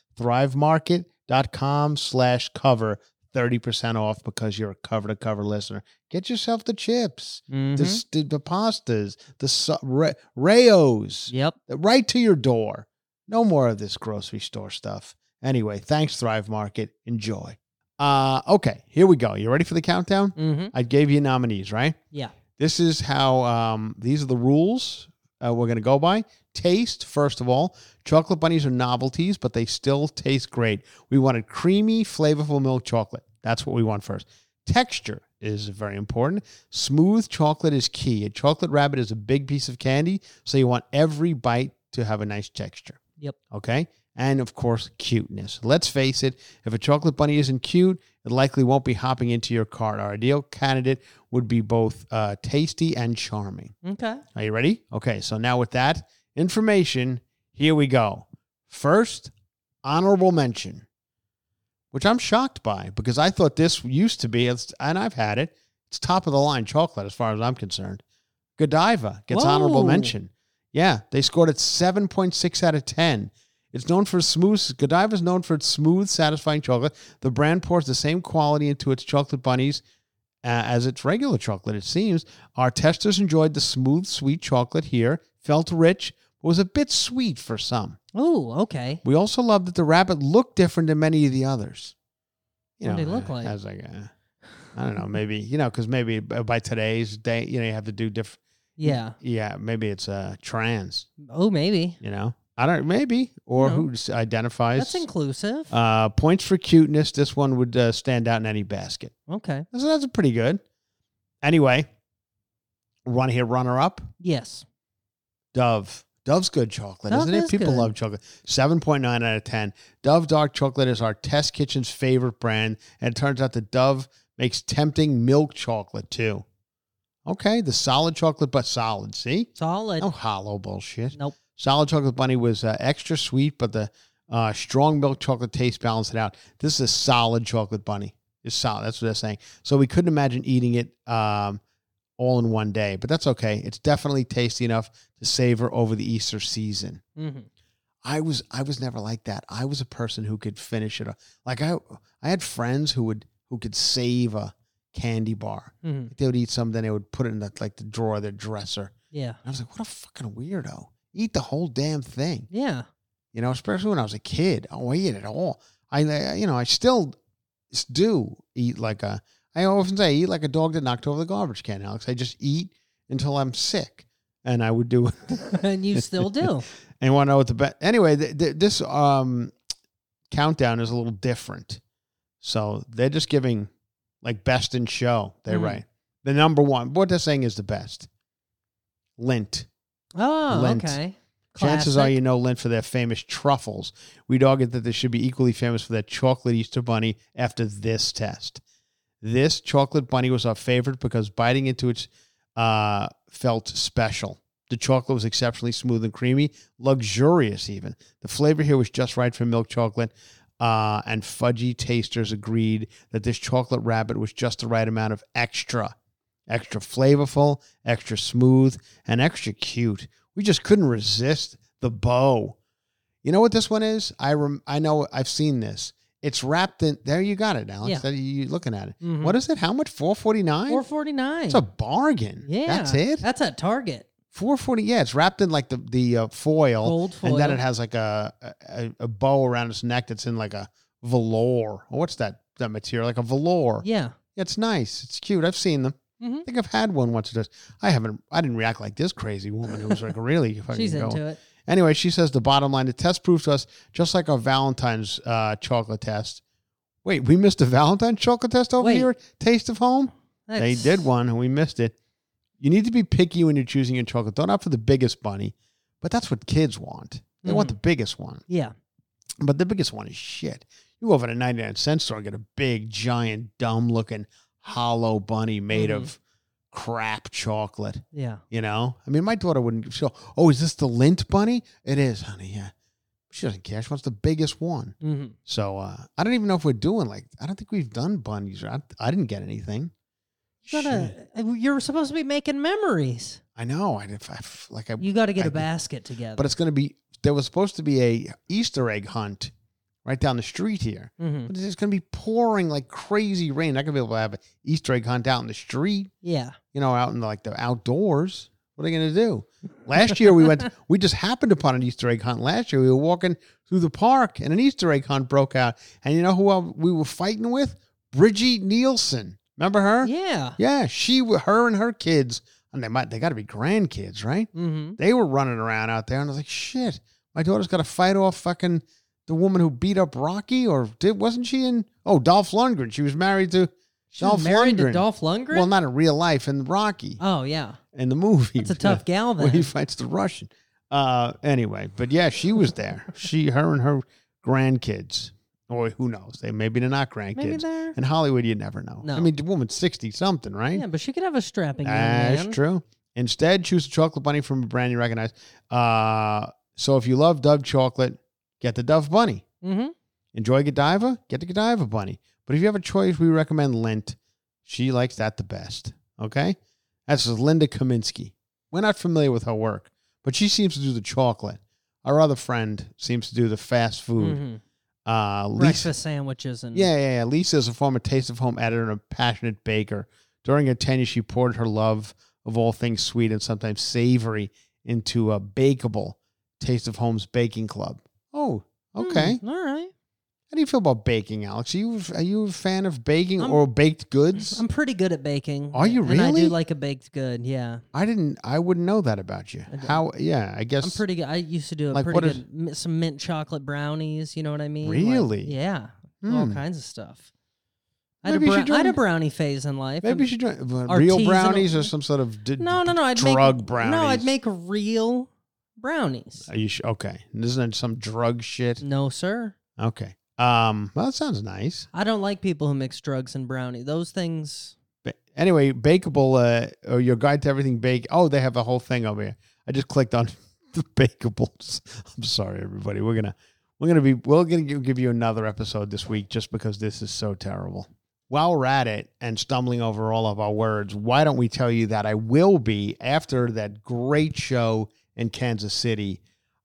S2: Thrivemarket.com slash cover. thirty percent off because you're a cover-to-cover listener. Get yourself the chips, mm-hmm. the, the, the pastas, the Ra- Rayos.
S3: Yep.
S2: Right to your door. No more of this grocery store stuff. Anyway, thanks, Thrive Market. Enjoy. Uh, okay, here we go. You ready for the countdown?
S3: Mm-hmm.
S2: I gave you nominees, right?
S3: Yeah.
S2: This is how, um, these are the rules uh, we're going to go by. Taste, first of all. Chocolate bunnies are novelties, but they still taste great. We wanted creamy, flavorful milk chocolate. That's what we want first. Texture is very important. Smooth chocolate is key. A chocolate rabbit is a big piece of candy, so you want every bite to have a nice texture.
S3: Yep.
S2: Okay? And, of course, cuteness. Let's face it, if a chocolate bunny isn't cute, it likely won't be hopping into your cart. Our ideal candidate would be both uh, tasty and charming.
S3: Okay.
S2: Are you ready? Okay, so now with that information, here we go. First, honorable mention, which I'm shocked by because I thought this used to be, and I've had it, it's top of the line chocolate as far as I'm concerned. Godiva gets Whoa. honorable mention. Yeah, they scored at seven point six out of ten. It's known for smooth. Godiva is known for its smooth, satisfying chocolate. The brand pours the same quality into its chocolate bunnies uh, as its regular chocolate, it seems. Our testers enjoyed the smooth, sweet chocolate here. Felt rich, but was a bit sweet for some.
S3: Oh, okay.
S2: We also loved that the rabbit looked different than many of the others. You
S3: what
S2: know,
S3: did they look like?
S2: I was like, uh, I don't know, maybe, you know, because maybe by today's day, you know, you have to do different.
S3: Yeah.
S2: Yeah, maybe it's uh, trans.
S3: Oh, maybe.
S2: You know? I don't maybe or no. who identifies.
S3: That's inclusive.
S2: Uh, points for cuteness. This one would uh, stand out in any basket.
S3: Okay,
S2: so that's pretty good. Anyway, want to hear runner up?
S3: Yes.
S2: Dove. Dove's good chocolate,
S3: Dove
S2: isn't it?
S3: is
S2: People
S3: good.
S2: love chocolate. seven point nine out of ten. Dove Dark Chocolate is our Test Kitchen's favorite brand, and it turns out that Dove makes tempting milk chocolate too. Okay, the solid chocolate, but solid. See,
S3: solid.
S2: No hollow bullshit.
S3: Nope.
S2: Solid Chocolate Bunny was uh, extra sweet, but the uh, strong milk chocolate taste balanced it out. This is a solid chocolate bunny. It's solid. That's what they're saying. So we couldn't imagine eating it um, all in one day, but that's okay. It's definitely tasty enough to savor over the Easter season.
S3: Mm-hmm.
S2: I was I was never like that. I was a person who could finish it. Like I I had friends who would who could save a candy bar.
S3: Mm-hmm.
S2: They would eat some, then they would put it in the, like the drawer of their dresser.
S3: Yeah.
S2: And I was like, what a fucking weirdo. Eat the whole damn thing.
S3: Yeah.
S2: You know, especially when I was a kid. Oh, I ate it all. I, I you know, I still do eat like a, I often say I eat like a dog that knocked over the garbage can, Alex. I just eat until I'm sick. And I would do it.
S3: And you still do.
S2: And want to know what the best, anyway, th- th- this um, countdown is a little different. So they're just giving like best in show. They're
S3: Mm.
S2: right. The number one, what they're saying is the best. Lindt.
S3: Oh,
S2: Lindt.
S3: okay.
S2: Chances are
S3: Classic.
S2: you know Lindt for their famous truffles. We'd argue that they should be equally famous for their chocolate Easter bunny after this test. This chocolate bunny was our favorite because biting into it uh, felt special. The chocolate was exceptionally smooth and creamy, luxurious even. The flavor here was just right for milk chocolate, uh, and fudgy tasters agreed that this chocolate rabbit was just the right amount of extra. Extra flavorful, extra smooth, and extra cute. We just couldn't resist the bow. You know what this one is? I rem- I know I've seen this. It's wrapped in. There you got it, Alex.
S3: Yeah.
S2: That you're looking at it.
S3: Mhm.
S2: What is it? How much? Four forty nine.
S3: four forty-nine.
S2: It's a bargain.
S3: Yeah.
S2: That's it.
S3: That's at Target.
S2: Four forty. Yeah, it's wrapped in like the the uh, foil,
S3: Gold foil.
S2: and then it has like a, a a bow around its neck that's in like a velour. What's that? That material? Like a velour.
S3: Yeah.
S2: It's nice. It's cute. I've seen them.
S3: Mhm.
S2: I think I've had one once or twice. I haven't. I didn't react like this crazy woman who was like really fucking
S3: She's
S2: going.
S3: into it.
S2: Anyway, she says the bottom line: the test proves to us, just like our Valentine's uh, chocolate test. Wait, we missed a Valentine's chocolate test over
S3: Wait.
S2: here at Taste of Home? They
S3: That's-
S2: did one, and we missed it. You need to be picky when you're choosing your chocolate. Don't opt for the biggest bunny, but that's what kids want. They want
S3: Mhm.
S2: the biggest one,
S3: Yeah.
S2: but the biggest one is shit. You go over to a ninety-nine cent store and get a big, giant, dumb-looking, hollow bunny made
S3: Mhm.
S2: of crap chocolate.
S3: Yeah.
S2: You know? I mean, my daughter wouldn't show, oh, is this the Lindt bunny? It is, honey, yeah. She doesn't care. She wants the biggest one.
S3: Mm-hmm.
S2: So uh, I don't even know if we're doing like, I don't think we've done bunnies. I, I didn't get anything.
S3: You gotta, you're supposed to be making memories.
S2: I know. I, if I like I,
S3: You got to get
S2: I-
S3: a basket together.
S2: but it's going to be. There was supposed to be a Easter egg hunt right down the street here,
S3: Mhm.
S2: but it's going to be pouring like crazy rain. Not going to be able to have an Easter egg hunt out in the street.
S3: Yeah.
S2: You know, out in like the outdoors. What are they going to do? Last year we went. We just happened upon an Easter egg hunt. Last year we were walking through the park and an Easter egg hunt broke out. And you know who uh, we were fighting with? Bridgie Nielsen. Remember her?
S3: Yeah.
S2: Yeah, she, her and her kids, and they might, they got to be grandkids, right?
S3: Mm-hmm.
S2: They were running around out there, and I was like, shit, my daughter's got to fight off fucking the woman who beat up Rocky, or did wasn't she in? Oh, Dolph Lundgren. She was married to
S3: She was
S2: Dolph
S3: married
S2: Lundgren.
S3: to Dolph Lundgren?
S2: Well, not in real life, in Rocky,
S3: Oh, yeah.
S2: in the movie.
S3: That's a tough gal
S2: Where he
S3: then.
S2: fights the Russian. Uh, anyway, but yeah, she was there. She, her, and her grandkids. Or who knows? They maybe they're not grandkids.
S3: Maybe they're...
S2: In Hollywood, you never know.
S3: No.
S2: I mean, the woman's sixty something, right?
S3: Yeah, but she could have a strapping young
S2: That's
S3: man.
S2: true. Instead, choose a chocolate bunny from a brand you recognize. Uh, so if you love Dove chocolate, get the Dove bunny.
S3: Mm-hmm.
S2: Enjoy Godiva, get the Godiva bunny. But if you have a choice, we recommend Lindt. She likes that the best. Okay? That's Linda Kaminsky. We're not familiar with her work, but she seems to do the chocolate. Our other friend seems to do the fast food.
S3: Mm-hmm.
S2: Uh, Lisa,
S3: Breakfast sandwiches and...
S2: yeah, yeah, yeah. Lisa is a former Taste of Home editor and a passionate baker. During her tenure, she poured her love of all things sweet and sometimes savory into a bakeable Taste of Home's baking club. Oh, okay.
S3: Mm, all right.
S2: How do you feel about baking, Alex? Are you are you a fan of baking
S3: I'm-
S2: or baked goods?
S3: I'm pretty good at baking.
S2: Are you
S3: And I
S2: really?
S3: do like a baked good, yeah.
S2: I didn't. I wouldn't know that about you.
S3: I do.
S2: How? Yeah, I guess.
S3: I'm pretty good. I used to do a
S2: Like,
S3: pretty
S2: what is-
S3: good, mi- some mint chocolate brownies, you know what I mean? Like,
S2: Really?
S3: yeah. All
S2: Hmm.
S3: kinds of stuff. I had, a
S2: Maybe you
S3: brou-
S2: should
S3: I had a
S2: join-
S3: brownie phase in life.
S2: Maybe you
S3: I'm-
S2: should join uh, real
S3: artisanal-
S2: brownies or some sort of d-
S3: No, no, no. I'd
S2: drug
S3: make,
S2: brownies.
S3: No, I'd make real brownies.
S2: Are you sh- okay? Isn't it some drug shit?
S3: No, sir.
S2: Okay. Um. Well, that sounds nice.
S3: I don't like people who mix drugs and brownie. Those things.
S2: Ba- Anyway, Bakeable, uh, or your guide to everything bake. Oh, they have a whole thing over here. I just clicked on the Bakeables. I'm sorry, everybody. We're gonna, we're gonna be, we're gonna give give you another episode this week just because this is so terrible. While we're at it and stumbling over all of our words, why don't we tell you that I will be after that great show in Kansas City?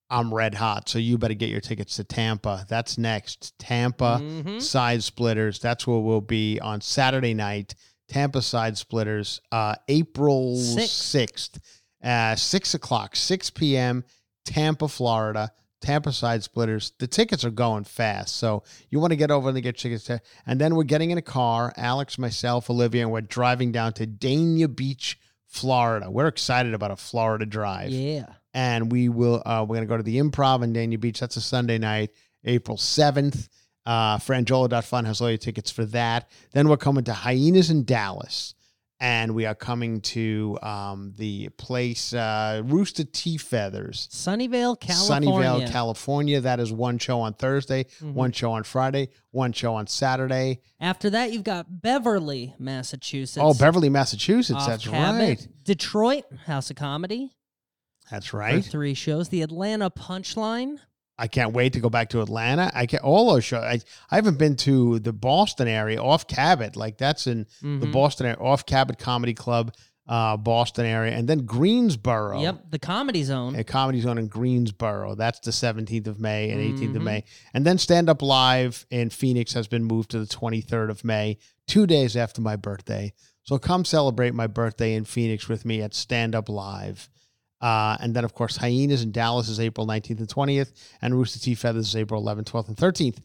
S2: I'm red hot. So you better get your tickets to Tampa. That's next. Tampa
S3: Mhm.
S2: Side Splitters. That's where we'll be on Saturday night. Tampa Side Splitters, uh, April
S3: Sixth.
S2: sixth, uh, six o'clock, six p.m., Tampa, Florida. Tampa Side Splitters. The tickets are going fast, so you want to get over and get tickets to. And then we're getting in a car, Alex, myself, Olivia, and we're driving down to Dania Beach, Florida. We're excited about a Florida drive.
S3: Yeah.
S2: And we will. Uh, we're going to go to the Improv in Dania Beach. That's a Sunday night, April seventh. Uh, Frangiola dot fun has all your tickets for that. Then we're coming to Hyenas in Dallas. And we are coming to um, the place, uh, Rooster Tea Feathers.
S3: Sunnyvale, California.
S2: Sunnyvale, California. That is one show on Thursday,
S3: Mm-hmm.
S2: one show on Friday, one show on Saturday.
S3: After that, you've got Beverly, Massachusetts.
S2: Oh, Beverly, Massachusetts.
S3: Off
S2: That's
S3: Cabot.
S2: right.
S3: Detroit, House of Comedy.
S2: That's
S3: For
S2: right.
S3: three shows. The Atlanta Punchline.
S2: I can't wait to go back to Atlanta. I can all those shows. I, I haven't been to the Boston area, off Cabot. Like that's in
S3: Mm-hmm.
S2: the Boston area, off Cabot Comedy Club, uh, Boston area, and then Greensboro.
S3: Yep, the Comedy Zone.
S2: A Comedy Zone in Greensboro. That's the seventeenth of May and eighteenth
S3: Mm-hmm.
S2: of May. And then Stand Up Live in Phoenix has been moved to the twenty-third of May, two days after my birthday. So come celebrate my birthday in Phoenix with me at Stand Up Live. Uh, and then, of course, Hyenas in Dallas is April nineteenth and twentieth, and Rooster Tea Feathers is April eleventh, twelfth, and thirteenth.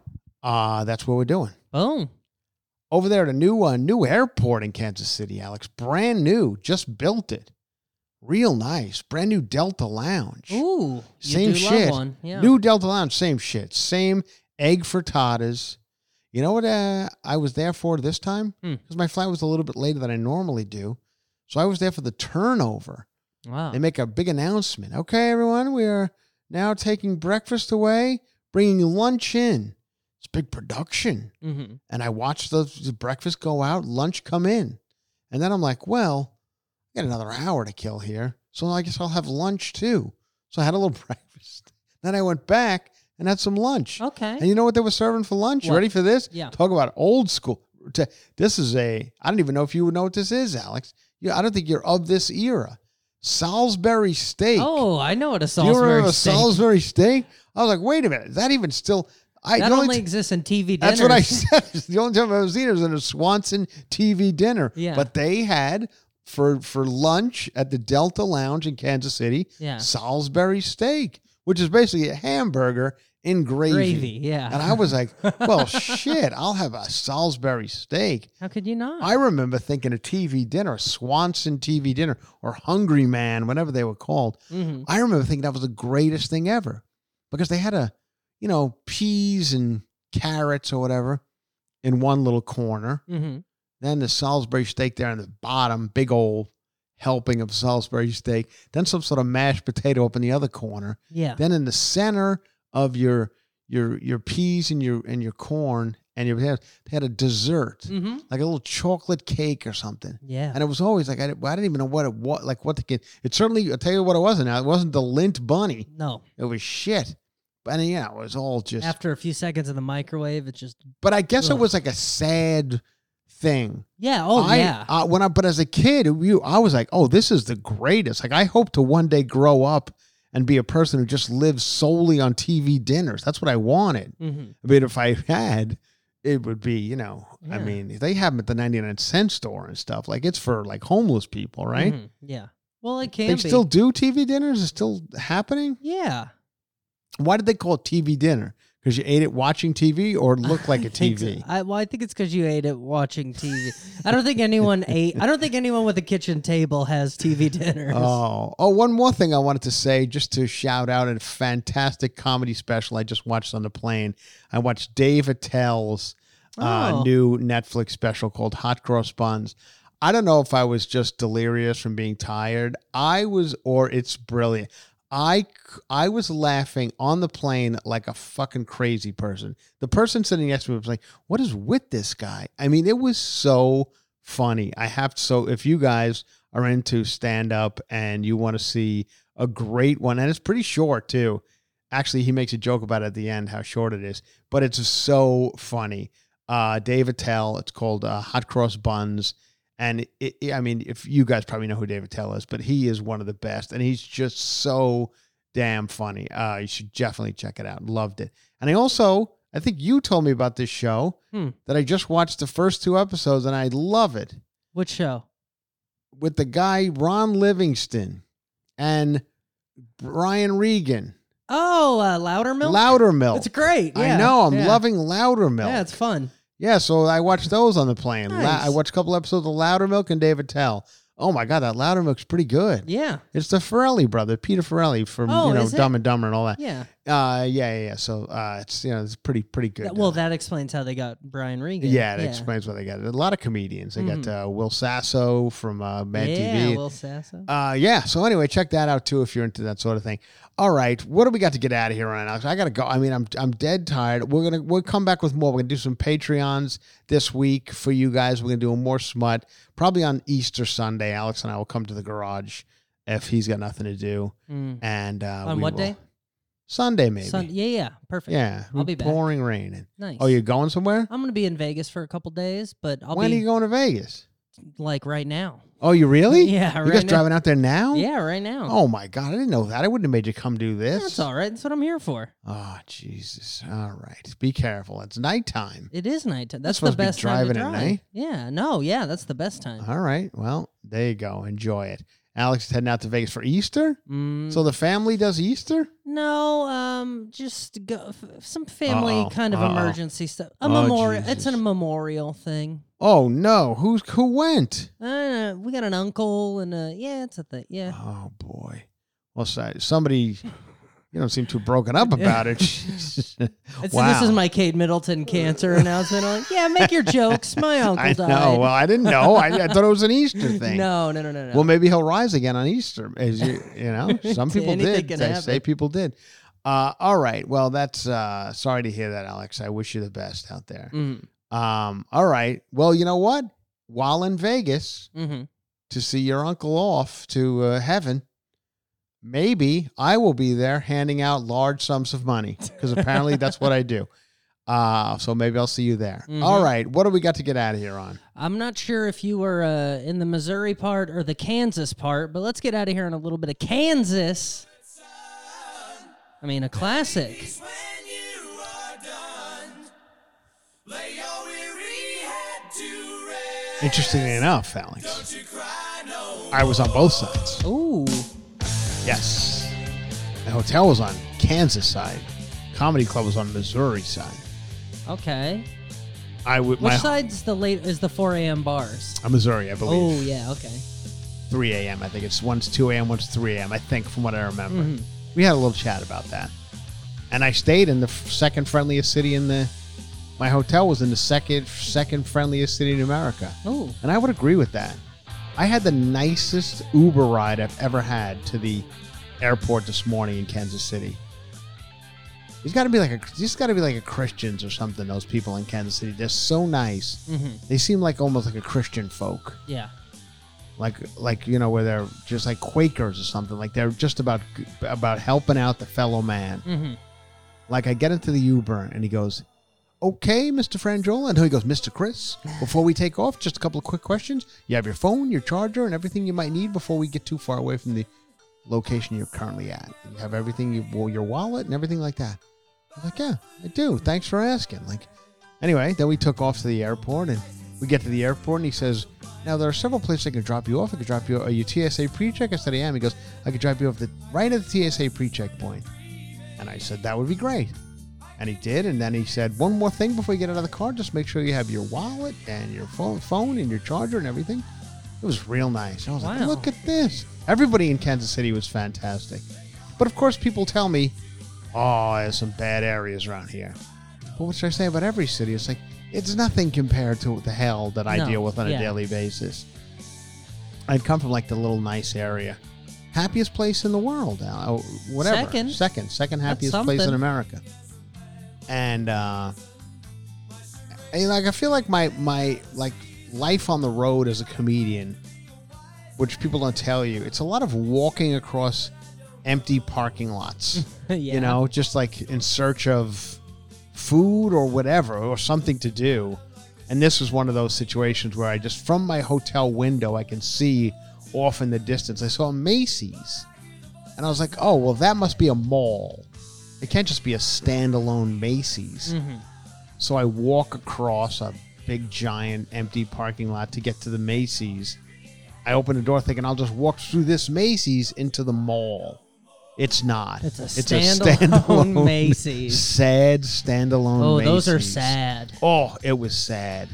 S2: Uh, that's what we're doing.
S3: Boom.
S2: Over there at a new uh, new airport in Kansas City, Alex. Brand new. Just built it. Real nice. Brand new Delta Lounge.
S3: Ooh. You
S2: Same
S3: do
S2: shit.
S3: Love one. Yeah.
S2: New Delta Lounge, same shit. Same egg frittatas. You know what uh, I was there for this time?
S3: Hmm.
S2: Because my flight was a little bit later than I normally do. So I was there for the turnover.
S3: Wow.
S2: They make a big announcement. Okay, everyone, we are now taking breakfast away, bringing lunch in. It's big production.
S3: Mm-hmm.
S2: And I watched the, the breakfast go out, lunch come in. And then I'm like, well, I got another hour to kill here. So I guess I'll have lunch too. So I had a little breakfast. Then I went back and had some lunch.
S3: Okay.
S2: And you know what they were serving for lunch? You
S3: What?
S2: ready for this?
S3: Yeah.
S2: Talk about old school. This is a, I don't even know if you would know what this is, Alex. You, I don't think you're of this era. Salisbury steak.
S3: Oh, I know what a
S2: Do you
S3: Salisbury
S2: remember
S3: steak.
S2: Salisbury steak? I was like, wait a minute. Is that even still? I,
S3: That
S2: the
S3: only
S2: t-
S3: exists in T V dinners.
S2: That's what I said. The only time I've ever seen it was in a Swanson T V dinner.
S3: Yeah.
S2: But they had, for, for lunch at the Delta Lounge in Kansas City,
S3: Yeah.
S2: Salisbury steak, which is basically a hamburger in gravy.
S3: Gravy, yeah.
S2: And I was like, well, shit, I'll have a Salisbury steak.
S3: How could you not?
S2: I remember thinking a T V dinner, a Swanson T V dinner, or Hungry Man, whatever they were called.
S3: Mhm.
S2: I remember thinking that was the greatest thing ever because they had a, you know, peas and carrots or whatever in one little corner.
S3: Mm-hmm.
S2: Then the Salisbury steak there in the bottom, big old helping of Salisbury steak. Then some sort of mashed potato up in the other corner.
S3: Yeah.
S2: Then in the center of your your your peas and your and your corn and your potatoes, they had a dessert,
S3: Mm-hmm.
S2: like a little chocolate cake or something.
S3: Yeah.
S2: And it was always like I, I didn't even know what it was, like what the kid. It certainly, I'll tell you what it wasn't. Now it wasn't the Lindt bunny.
S3: No.
S2: It was shit. But yeah, it was all just.
S3: After a few seconds in the microwave, it just.
S2: but I guess
S3: Ugh.
S2: it was like a sad thing.
S3: Yeah. Oh,
S2: I,
S3: yeah.
S2: Uh, when I, but as a kid, you, I was like, oh, this is the greatest. Like I hope to one day grow up and be a person who just lives solely on T V dinners. That's what I wanted.
S3: Mm-hmm.
S2: I mean, if I had, it would be, you know, I
S3: Yeah.
S2: mean, they have them at the ninety-nine cent store and stuff. Like it's for like homeless people, right?
S3: Mhm. Yeah. Well, it can
S2: They
S3: be.
S2: still do T V dinners? Is still happening?
S3: Yeah.
S2: Why did they call it T V dinner? Because you ate it watching T V or it looked like
S3: I
S2: a T
S3: think so.
S2: V?
S3: I, well, I think it's because you ate it watching T V. I don't think anyone ate. I don't think anyone with a kitchen table has T V dinners.
S2: Oh, oh! One more thing I wanted to say, just to shout out a fantastic comedy special I just watched on the plane. I watched Dave Attell's uh,
S3: Oh.
S2: new Netflix special called Hot Cross Buns. I don't know if I was just delirious from being tired. I was, or it's brilliant. I, I was laughing on the plane like a fucking crazy person. The person sitting next to me was like, what is with this guy? I mean, it was so funny. I have to, so if you guys are into stand up and you want to see a great one, and it's pretty short too. Actually, he makes a joke about it at the end, how short it is, but it's so funny. Uh, Dave Attell, it's called uh, Hot Cross Buns. And it, it, I mean, if you guys probably know who Dave Attell is, but he is one of the best. And he's just so damn funny. Uh, you should definitely check it out. Loved it. And I also, I think you told me about this show
S3: Hmm.
S2: that I just watched the first two episodes, and I love it.
S3: Which show?
S2: With the guy Ron Livingston and Brian Regan.
S3: Oh, uh, Loudermilk?
S2: Loudermilk.
S3: It's great. Yeah.
S2: I know. I'm
S3: yeah.
S2: loving Loudermilk.
S3: Yeah, it's fun.
S2: Yeah, so I watched those on the plane. La-
S3: Nice.
S2: I watched a couple episodes of Loudermilk and David Tell. Oh my God, that Loudermilk's pretty good.
S3: Yeah.
S2: It's the Farrelly brother, Peter Farrelly from
S3: Oh,
S2: you know
S3: is it?
S2: Dumb and Dumber and all that.
S3: Yeah.
S2: Uh, yeah, yeah, yeah. So uh, it's you know it's pretty pretty good.
S3: That- well,
S2: Uh,
S3: that explains how they got Brian Regan.
S2: yeah, it explains why they got it. A lot of comedians. They got uh, Will Sasso from uh, Mad
S3: yeah,
S2: T V.
S3: Will Sasso.
S2: Uh, yeah. So anyway, check that out too if you're into that sort of thing. All right, what do we got to get out of here on, Alex? I gotta go. I mean, I'm I'm dead tired. We're gonna we'll come back with more. We're gonna do some Patreons this week for you guys. We're gonna do more smut probably on Easter Sunday. Alex and I will come to the garage if he's got nothing to do.
S3: Mm.
S2: And uh,
S3: On
S2: we
S3: what
S2: will-
S3: day?
S2: Sunday maybe.
S3: Sun- yeah, yeah. Perfect.
S2: Yeah,
S3: I'll be back.
S2: pouring rain. And,
S3: Nice.
S2: oh, you're going somewhere?
S3: I'm going to be in Vegas for a couple days, but I'll
S2: When
S3: be
S2: are you going to Vegas?
S3: like right now.
S2: Oh, you really?
S3: Yeah,
S2: You
S3: right
S2: guys
S3: now.
S2: driving out there now?
S3: Yeah, right now.
S2: Oh my God, I didn't know that. I wouldn't have made you come do this.
S3: That's all right. That's what I'm here for.
S2: Oh Jesus! All right, be careful. It's nighttime.
S3: It is nighttime. That's
S2: supposed
S3: the
S2: to be
S3: best time to
S2: driving at
S3: drive.
S2: night?
S3: Yeah, no, yeah, that's the best time.
S2: All right. Well, there you go. Enjoy it. Alex is heading out to Vegas for Easter.
S3: Mm,
S2: So the family does Easter?
S3: no, um, just go f- some family
S2: Uh-oh,
S3: kind of
S2: uh-oh.
S3: emergency stuff. A
S2: Oh,
S3: memorial. It's
S2: Jesus.
S3: a memorial thing.
S2: Oh no! Who's who went?
S3: Uh, we got an uncle and uh, yeah, it's a thing. Yeah.
S2: Oh boy. Well, so- somebody. You don't seem too broken up about it.
S3: It's,
S2: Wow.
S3: This is my Kate Middleton cancer announcement. I'm like, yeah, make your jokes. My uncle
S2: I
S3: died.
S2: know. Well, I didn't know. I, I thought it was an Easter thing.
S3: No, no, no, no, no.
S2: Well, maybe he'll rise again on Easter. As you, you know, some people
S3: Anything
S2: did.
S3: can
S2: They
S3: happen.
S2: say people did. Uh, all right. Well, that's uh, sorry to hear that, Alex. I wish you the best out there.
S3: Mm,
S2: Um, all right. Well, you know what? While in Vegas
S3: mm-hmm.
S2: to see your uncle off to uh, heaven, maybe I will be there handing out large sums of money because apparently that's what I do. Uh, so maybe I'll see you there.
S3: Mhm.
S2: All right. What do we got to get out of here on?
S3: I'm not sure if you were uh, in the Missouri part or the Kansas part, but let's get out of here on a little bit of Kansas. I mean, a classic.
S2: Interestingly enough, Alex, I was on both sides.
S3: Ooh.
S2: Yes. The hotel was on Kansas side. Comedy Club was on Missouri side.
S3: Okay.
S2: I would
S3: Which
S2: my
S3: side's the late is the four a.m. bars?
S2: uh, Missouri, I believe.
S3: Oh yeah. Okay.
S2: three a.m. I think it's one's two a.m., one's three a.m. I think from what I remember.
S3: Mhm.
S2: We had a little chat about that. And I stayed in the f- second friendliest city in the my hotel was in the second second friendliest city in America.
S3: Oh.
S2: And I would agree with that. I had the nicest Uber ride I've ever had to the airport this morning in Kansas City. There's got to be like a, there's got to be like a Christians or something. Those people in Kansas City, they're so nice.
S3: Mm-hmm.
S2: They seem like almost like a Christian folk,
S3: Yeah.
S2: like like you know where they're just like Quakers or something. Like they're just about about helping out the fellow man.
S3: Mm-hmm.
S2: Like I get into the Uber and he goes, "Okay, Mister Frangiola," and he goes, "Mister Chris, before we take off, just a couple of quick questions. You have your phone, your charger, and everything you might need before we get too far away from the location you're currently at. You have everything, you, well, your wallet and everything like that." I was like, "Yeah, I do. Thanks for asking." Like, anyway, then we took off to the airport, and we get to the airport, and he says, "Now there are several places I can drop you off. I could drop you. Are you T S A pre-check?" I said, "I am." He goes, "I could drop you off the right at the T S A pre-check point." And I said, "That would be great." And he did, and then he said, "One more thing before you get out of the car, just make sure you have your wallet and your phone, phone and your charger and everything." It was real nice. I was like,
S3: Wow.
S2: "Look at this." Everybody in Kansas City was fantastic. But of course, people tell me, "Oh, there's some bad areas around here." But what should I say about every city? It's like, it's nothing compared to the hell that I
S3: No,
S2: deal with on a
S3: yeah.
S2: daily basis. I'd come from like the little nice area. Happiest place in the world. Uh, whatever.
S3: Second.
S2: Second. Second
S3: That's
S2: happiest place in
S3: something.
S2: America. And, uh, and like, I feel like my, my, like, life on the road as a comedian, which people don't tell you, it's a lot of walking across empty parking lots.
S3: yeah.
S2: You know, just like in search of food or whatever, or something to do. And this was one of those situations where I just, from my hotel window, I can see off in the distance. I saw Macy's. And I was like, oh, well, that must be a mall. It can't just be a standalone Macy's.
S3: Mm-hmm.
S2: So I walk across a big, giant, empty parking lot to get to the Macy's. I open the door thinking I'll just walk through this Macy's into the mall. It's not.
S3: It's a
S2: it's
S3: standalone,
S2: a standalone
S3: Macy's.
S2: Sad standalone
S3: Oh,
S2: Macy's.
S3: those are sad.
S2: Oh, it was sad.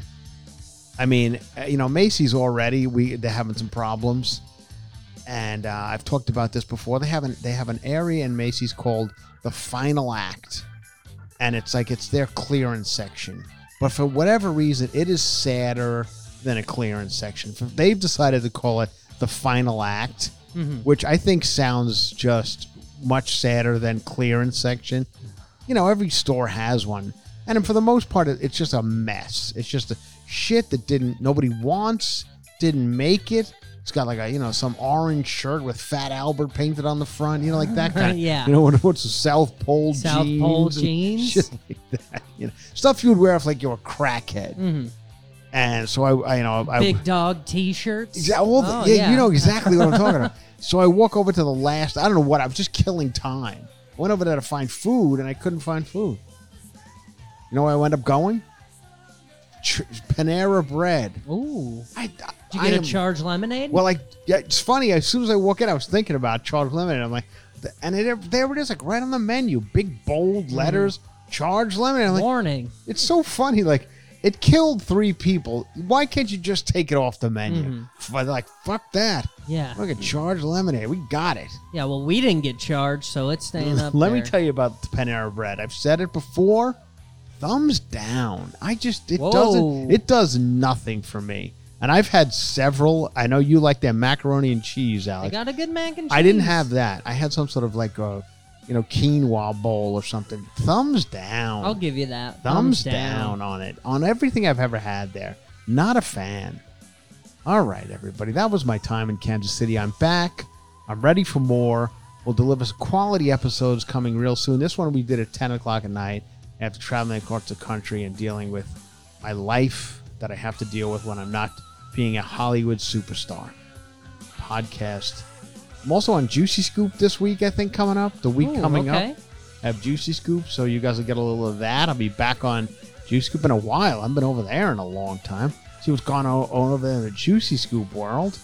S2: I mean, you know, Macy's already, we they're having some problems. And uh, I've talked about this before. They have an, they have an area in Macy's called the Final Act. And it's like it's their clearance section. But for whatever reason, it is sadder than a clearance section. They've decided to call it the Final Act, mm-hmm. which I think sounds just much sadder than clearance section. You know, every store has one. And for the most part, it's just a mess. It's just a shit that didn't nobody wants, didn't make it. It's got like a, you know, some orange shirt with Fat Albert painted on the front, you know, like that kind of,
S3: yeah.
S2: you know, what's the South Pole
S3: South
S2: jeans?
S3: Pole jeans?
S2: Shit like that, you know, stuff you would wear if like you're a crackhead.
S3: Mm-hmm.
S2: And so I, I you know, I,
S3: Big dog T-shirts.
S2: Exactly, well,
S3: oh,
S2: yeah,
S3: yeah,
S2: you know exactly what I'm talking about. So I walk over to the last, I don't know what, I was just killing time. I went over there to find food, and I couldn't find food. You know where I wound up going? Ch- Panera Bread.
S3: Ooh.
S2: I,
S3: Did you
S2: I
S3: get
S2: am,
S3: a charged lemonade?
S2: Well, like, yeah, it's funny. As soon as I walk in, I was thinking about charged lemonade. I'm like, and it, there it is, like right on the menu, big bold letters, mm. charged lemonade. I'm like,
S3: warning.
S2: It's so funny. Like, it killed three people. Why can't you just take it off the menu? Mm-hmm. Like, fuck that.
S3: Yeah.
S2: Look at charged lemonade. We got it.
S3: Yeah, well, we didn't get charged, so it's staying up
S2: Let
S3: there.
S2: me tell you about the Panera Bread. I've said it before. Thumbs down. I just, it
S3: Whoa.
S2: doesn't, it does nothing for me. And I've had several. I know you like their macaroni and cheese, Alex.
S3: I got a good mac and cheese.
S2: I didn't have that. I had some sort of like a, you know, quinoa bowl or something. Thumbs down.
S3: I'll give you that.
S2: Thumbs,
S3: Thumbs
S2: down.
S3: down
S2: on it. On everything I've ever had there. Not a fan. All right, everybody. That was my time in Kansas City. I'm back. I'm ready for more. We'll deliver some quality episodes coming real soon. This one we did at ten o'clock at night after traveling across the country and dealing with my life that I have to deal with when I'm not being a Hollywood superstar. Podcast. I'm also on Juicy Scoop this week, I think, coming up. The week
S3: Ooh,
S2: coming
S3: okay.
S2: up. I have Juicy Scoop, so you guys will get a little of that. I'll be back on Juicy Scoop in a while. I've been over there in a long time. See what's going on over there in the Juicy Scoop world.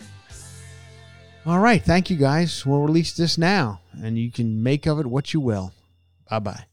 S2: All right. Thank you, guys. We'll release this now, and you can make of it what you will. Bye-bye.